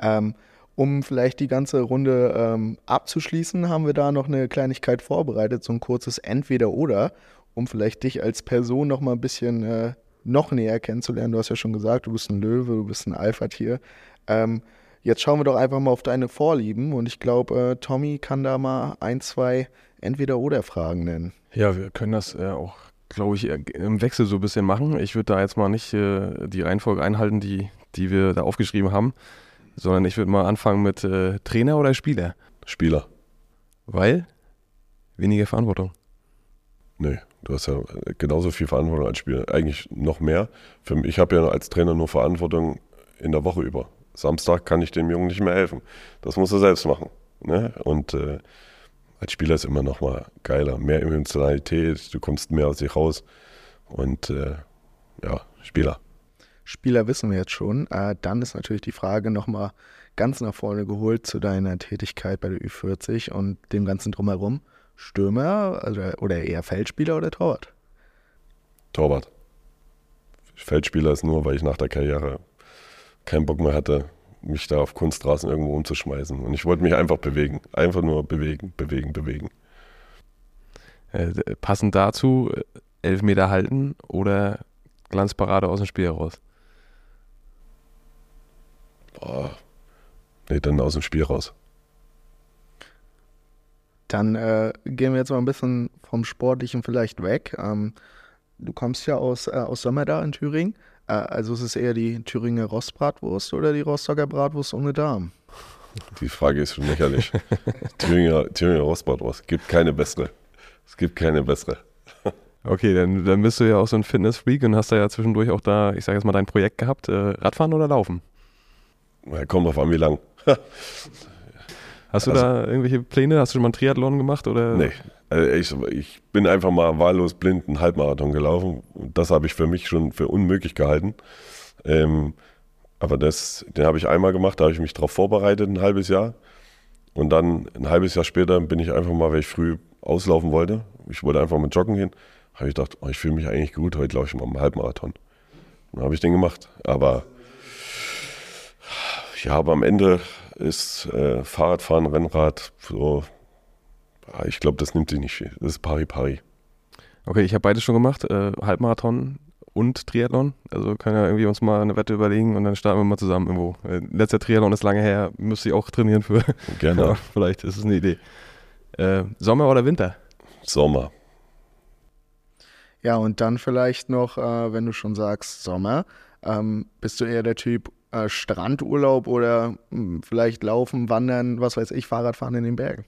Speaker 2: Um vielleicht die ganze Runde abzuschließen, haben wir da noch eine Kleinigkeit vorbereitet, so ein kurzes Entweder-Oder, um vielleicht dich als Person noch mal ein bisschen noch näher kennenzulernen. Du hast ja schon gesagt, du bist ein Löwe, du bist ein Alpha-Tier. Jetzt schauen wir doch einfach mal auf deine Vorlieben und ich glaube, Tommy kann da mal 1, 2 Entweder-Oder-Fragen nennen.
Speaker 3: Ja, wir können das auch, glaube ich, im Wechsel so ein bisschen machen. Ich würde da jetzt mal nicht die Reihenfolge einhalten, die wir da aufgeschrieben haben, sondern ich würde mal anfangen mit Trainer oder Spieler?
Speaker 4: Spieler.
Speaker 3: Weil? Weniger Verantwortung.
Speaker 4: Nee, du hast ja genauso viel Verantwortung als Spieler. Eigentlich noch mehr. Ich habe ja als Trainer nur Verantwortung in der Woche über. Samstag kann ich dem Jungen nicht mehr helfen. Das muss er selbst machen. Ne? Und als Spieler ist immer noch mal geiler. Mehr Emotionalität, du kommst mehr aus dir raus. Und Spieler.
Speaker 2: Spieler wissen wir jetzt schon. Dann ist natürlich die Frage nochmal ganz nach vorne geholt zu deiner Tätigkeit bei der Ü40 und dem Ganzen drumherum. Stürmer oder eher Feldspieler oder Torwart?
Speaker 4: Torwart. Feldspieler ist nur, weil ich nach der Karriere keinen Bock mehr hatte, mich da auf Kunstrasen irgendwo umzuschmeißen. Und ich wollte mich einfach bewegen. Einfach nur bewegen.
Speaker 3: Passend dazu, 11 Meter halten oder Glanzparade aus dem Spiel heraus?
Speaker 4: Nee, dann aus dem Spiel raus.
Speaker 2: Dann gehen wir jetzt mal ein bisschen vom Sportlichen vielleicht weg. Du kommst ja aus Sömmerda in Thüringen. Also ist es eher die Thüringer Rostbratwurst oder die Rostocker Bratwurst ohne Darm?
Speaker 4: Die Frage ist schon lächerlich. Thüringer Rostbratwurst. Es gibt keine bessere.
Speaker 3: Okay, dann bist du ja auch so ein Fitness-Freak und hast da ja zwischendurch auch da, ich sage jetzt mal, dein Projekt gehabt. Radfahren oder Laufen?
Speaker 4: Kommt drauf an, wie lang.
Speaker 3: Hast du da irgendwelche Pläne? Hast du schon mal einen Triathlon gemacht? Oder?
Speaker 4: Nee, ich bin einfach mal wahllos blind einen Halbmarathon gelaufen. Das habe ich für mich schon für unmöglich gehalten. Aber den habe ich einmal gemacht, da habe ich mich darauf vorbereitet, ein halbes Jahr. Und dann ein halbes Jahr später bin ich einfach mal, weil ich früh auslaufen wollte. Ich wollte einfach mit joggen gehen. Habe ich gedacht, ich fühle mich eigentlich gut, heute laufe ich mal einen Halbmarathon. Dann habe ich den gemacht. Aber am Ende ist Fahrradfahren, Rennrad, so, ich glaube, das nimmt sich nicht viel. Das ist pari-pari.
Speaker 3: Okay, ich habe beides schon gemacht, Halbmarathon und Triathlon. Also können wir irgendwie uns mal eine Wette überlegen und dann starten wir mal zusammen irgendwo. Letzter Triathlon ist lange her, müsste ich auch trainieren für.
Speaker 4: Gerne.
Speaker 3: Ja, vielleicht ist es eine Idee. Sommer oder Winter?
Speaker 4: Sommer.
Speaker 2: Ja, und dann vielleicht noch, wenn du schon sagst Sommer, bist du eher der Typ Strandurlaub oder vielleicht Laufen, Wandern, was weiß ich, Fahrradfahren in den Bergen?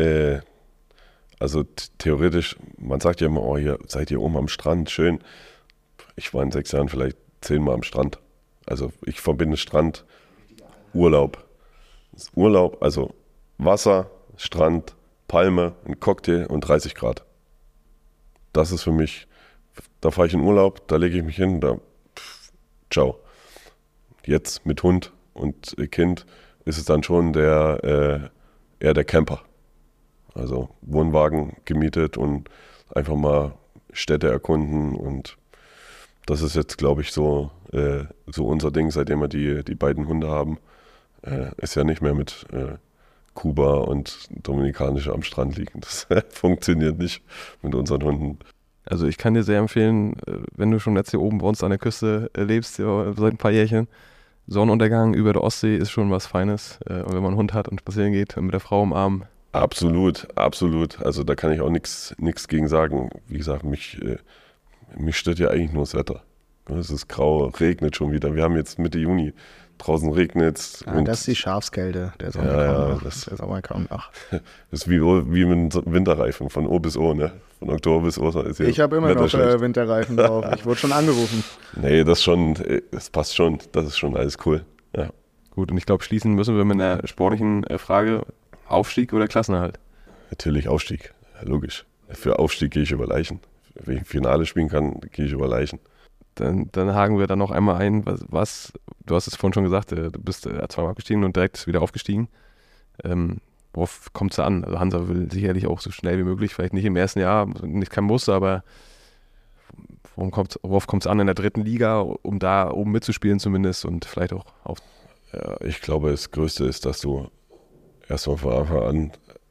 Speaker 4: Also theoretisch, man sagt ja immer, hier seid ihr oben am Strand, schön. Ich war in 6 Jahren vielleicht 10-mal am Strand. Also ich verbinde Strand, Urlaub. Urlaub, also Wasser, Strand, Palme, ein Cocktail und 30 Grad. Das ist für mich, da fahre ich in Urlaub, da lege ich mich hin, ciao. Jetzt mit Hund und Kind ist es dann schon eher der Camper. Also Wohnwagen gemietet und einfach mal Städte erkunden, und das ist jetzt, glaube ich, so unser Ding, seitdem wir die beiden Hunde haben. Ist ja nicht mehr mit Kuba und Dominikanische am Strand liegen. Das funktioniert nicht mit unseren Hunden.
Speaker 3: Also ich kann dir sehr empfehlen, wenn du schon jetzt hier oben bei uns an der Küste lebst, ja, seit ein paar Jährchen, Sonnenuntergang über der Ostsee ist schon was Feines. Und wenn man einen Hund hat und spazieren geht, mit der Frau im Arm.
Speaker 4: Absolut. Also da kann ich auch nichts gegen sagen. Wie gesagt, mich stört ja eigentlich nur das Wetter. Es ist grau, regnet schon wieder. Wir haben jetzt Mitte Juni. Draußen regnet es.
Speaker 2: Ja, das ist die Schafskälte, der Sommer kaum nach.
Speaker 4: Das ist wie mit Winterreifen, von O bis O, ne? Von Oktober bis Ostern.
Speaker 2: Ich habe immer noch Winterreifen drauf. Ich wurde schon angerufen.
Speaker 4: Nee, das passt schon. Das ist schon alles cool. Ja.
Speaker 3: Gut, und ich glaube, schließen müssen wir mit einer sportlichen Frage. Aufstieg oder Klassenerhalt?
Speaker 4: Natürlich Aufstieg, logisch. Für Aufstieg gehe ich über Leichen. Wenn ich Finale spielen kann, gehe ich über Leichen.
Speaker 3: Dann haken wir da noch einmal ein, was du hast es vorhin schon gesagt, du bist zweimal abgestiegen und direkt wieder aufgestiegen. Worauf kommt es an? Also Hansa will sicherlich auch so schnell wie möglich, vielleicht nicht im ersten Jahr, nicht kein Muss, aber worauf kommt es an in der 3. Liga, um da oben mitzuspielen zumindest und vielleicht auch auf?
Speaker 4: Ja, ich glaube, das Größte ist, dass du erstmal von Anfang an,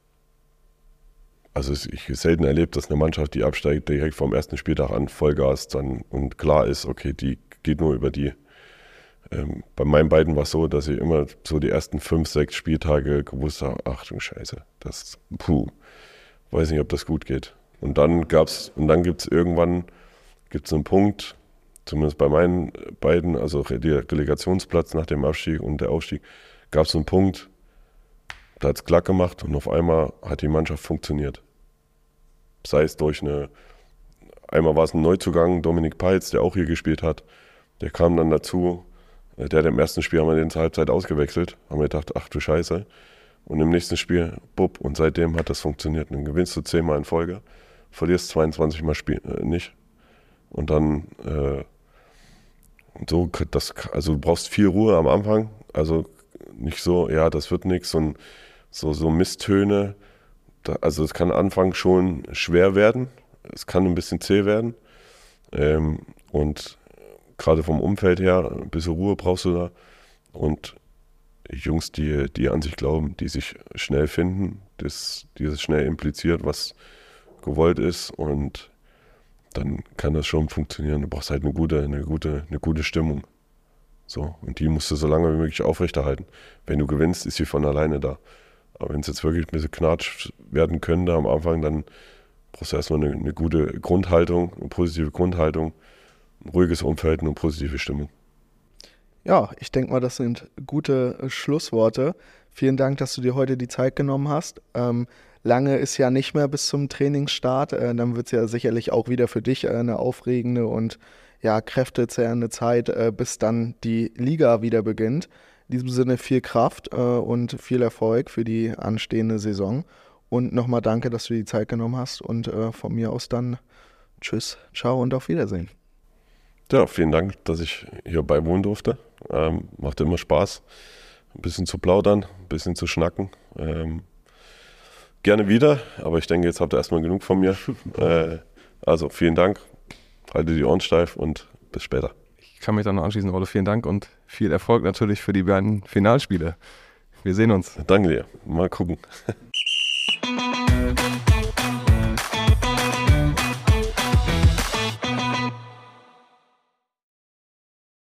Speaker 4: also ich habe selten erlebt, dass eine Mannschaft, die absteigt, direkt vom ersten Spieltag an Vollgas dann und klar ist, okay, die geht nur über die. Bei meinen beiden war es so, dass ich immer so die ersten 5, 6 Spieltage gewusst habe, ach du Scheiße, weiß nicht, ob das gut geht. Und dann gibt es irgendwann einen Punkt, zumindest bei meinen beiden, also der Relegationsplatz nach dem Abstieg und der Aufstieg, gab es einen Punkt, da hat es klack gemacht und auf einmal hat die Mannschaft funktioniert. Sei es einmal war es ein Neuzugang, Dominik Peitz, der auch hier gespielt hat. Der kam dann dazu, der hat im ersten Spiel haben wir den zur Halbzeit ausgewechselt, haben wir gedacht, ach du Scheiße. Und im nächsten Spiel, und seitdem hat das funktioniert. Und dann gewinnst du 10-mal in Folge, verlierst 22 Mal nicht. Und dann Und so, also du brauchst viel Ruhe am Anfang, also nicht so, ja, das wird nichts und so Misstöne, also es kann am Anfang schon schwer werden, es kann ein bisschen zäh werden und gerade vom Umfeld her, ein bisschen Ruhe brauchst du da und Jungs, die an sich glauben, die sich schnell finden, dieses schnell impliziert, was gewollt ist und dann kann das schon funktionieren. Du brauchst halt eine gute Stimmung. So, und die musst du so lange wie möglich aufrechterhalten. Wenn du gewinnst, ist sie von alleine da. Aber wenn es jetzt wirklich ein bisschen knatsch werden könnte am Anfang, dann brauchst du erstmal eine gute Grundhaltung, eine positive Grundhaltung, ein ruhiges Umfeld und eine positive Stimmung.
Speaker 2: Ja, ich denke mal, das sind gute Schlussworte. Vielen Dank, dass du dir heute die Zeit genommen hast. Lange ist ja nicht mehr bis zum Trainingsstart. Dann wird es ja sicherlich auch wieder für dich eine aufregende und ja, kräftezehrende Zeit, bis dann die Liga wieder beginnt. In diesem Sinne viel Kraft und viel Erfolg für die anstehende Saison. Und nochmal danke, dass du die Zeit genommen hast. Und von mir aus dann tschüss, ciao und auf Wiedersehen.
Speaker 4: Ja, vielen Dank, dass ich hier beiwohnen durfte. Macht immer Spaß, ein bisschen zu plaudern, ein bisschen zu schnacken. Gerne wieder, aber ich denke, jetzt habt ihr erstmal genug von mir. Also vielen Dank, halte die Ohren steif und bis später.
Speaker 3: Ich kann mich dann noch anschließen, Ole, vielen Dank und viel Erfolg natürlich für die beiden Finalspiele. Wir sehen uns.
Speaker 4: Danke dir, mal gucken.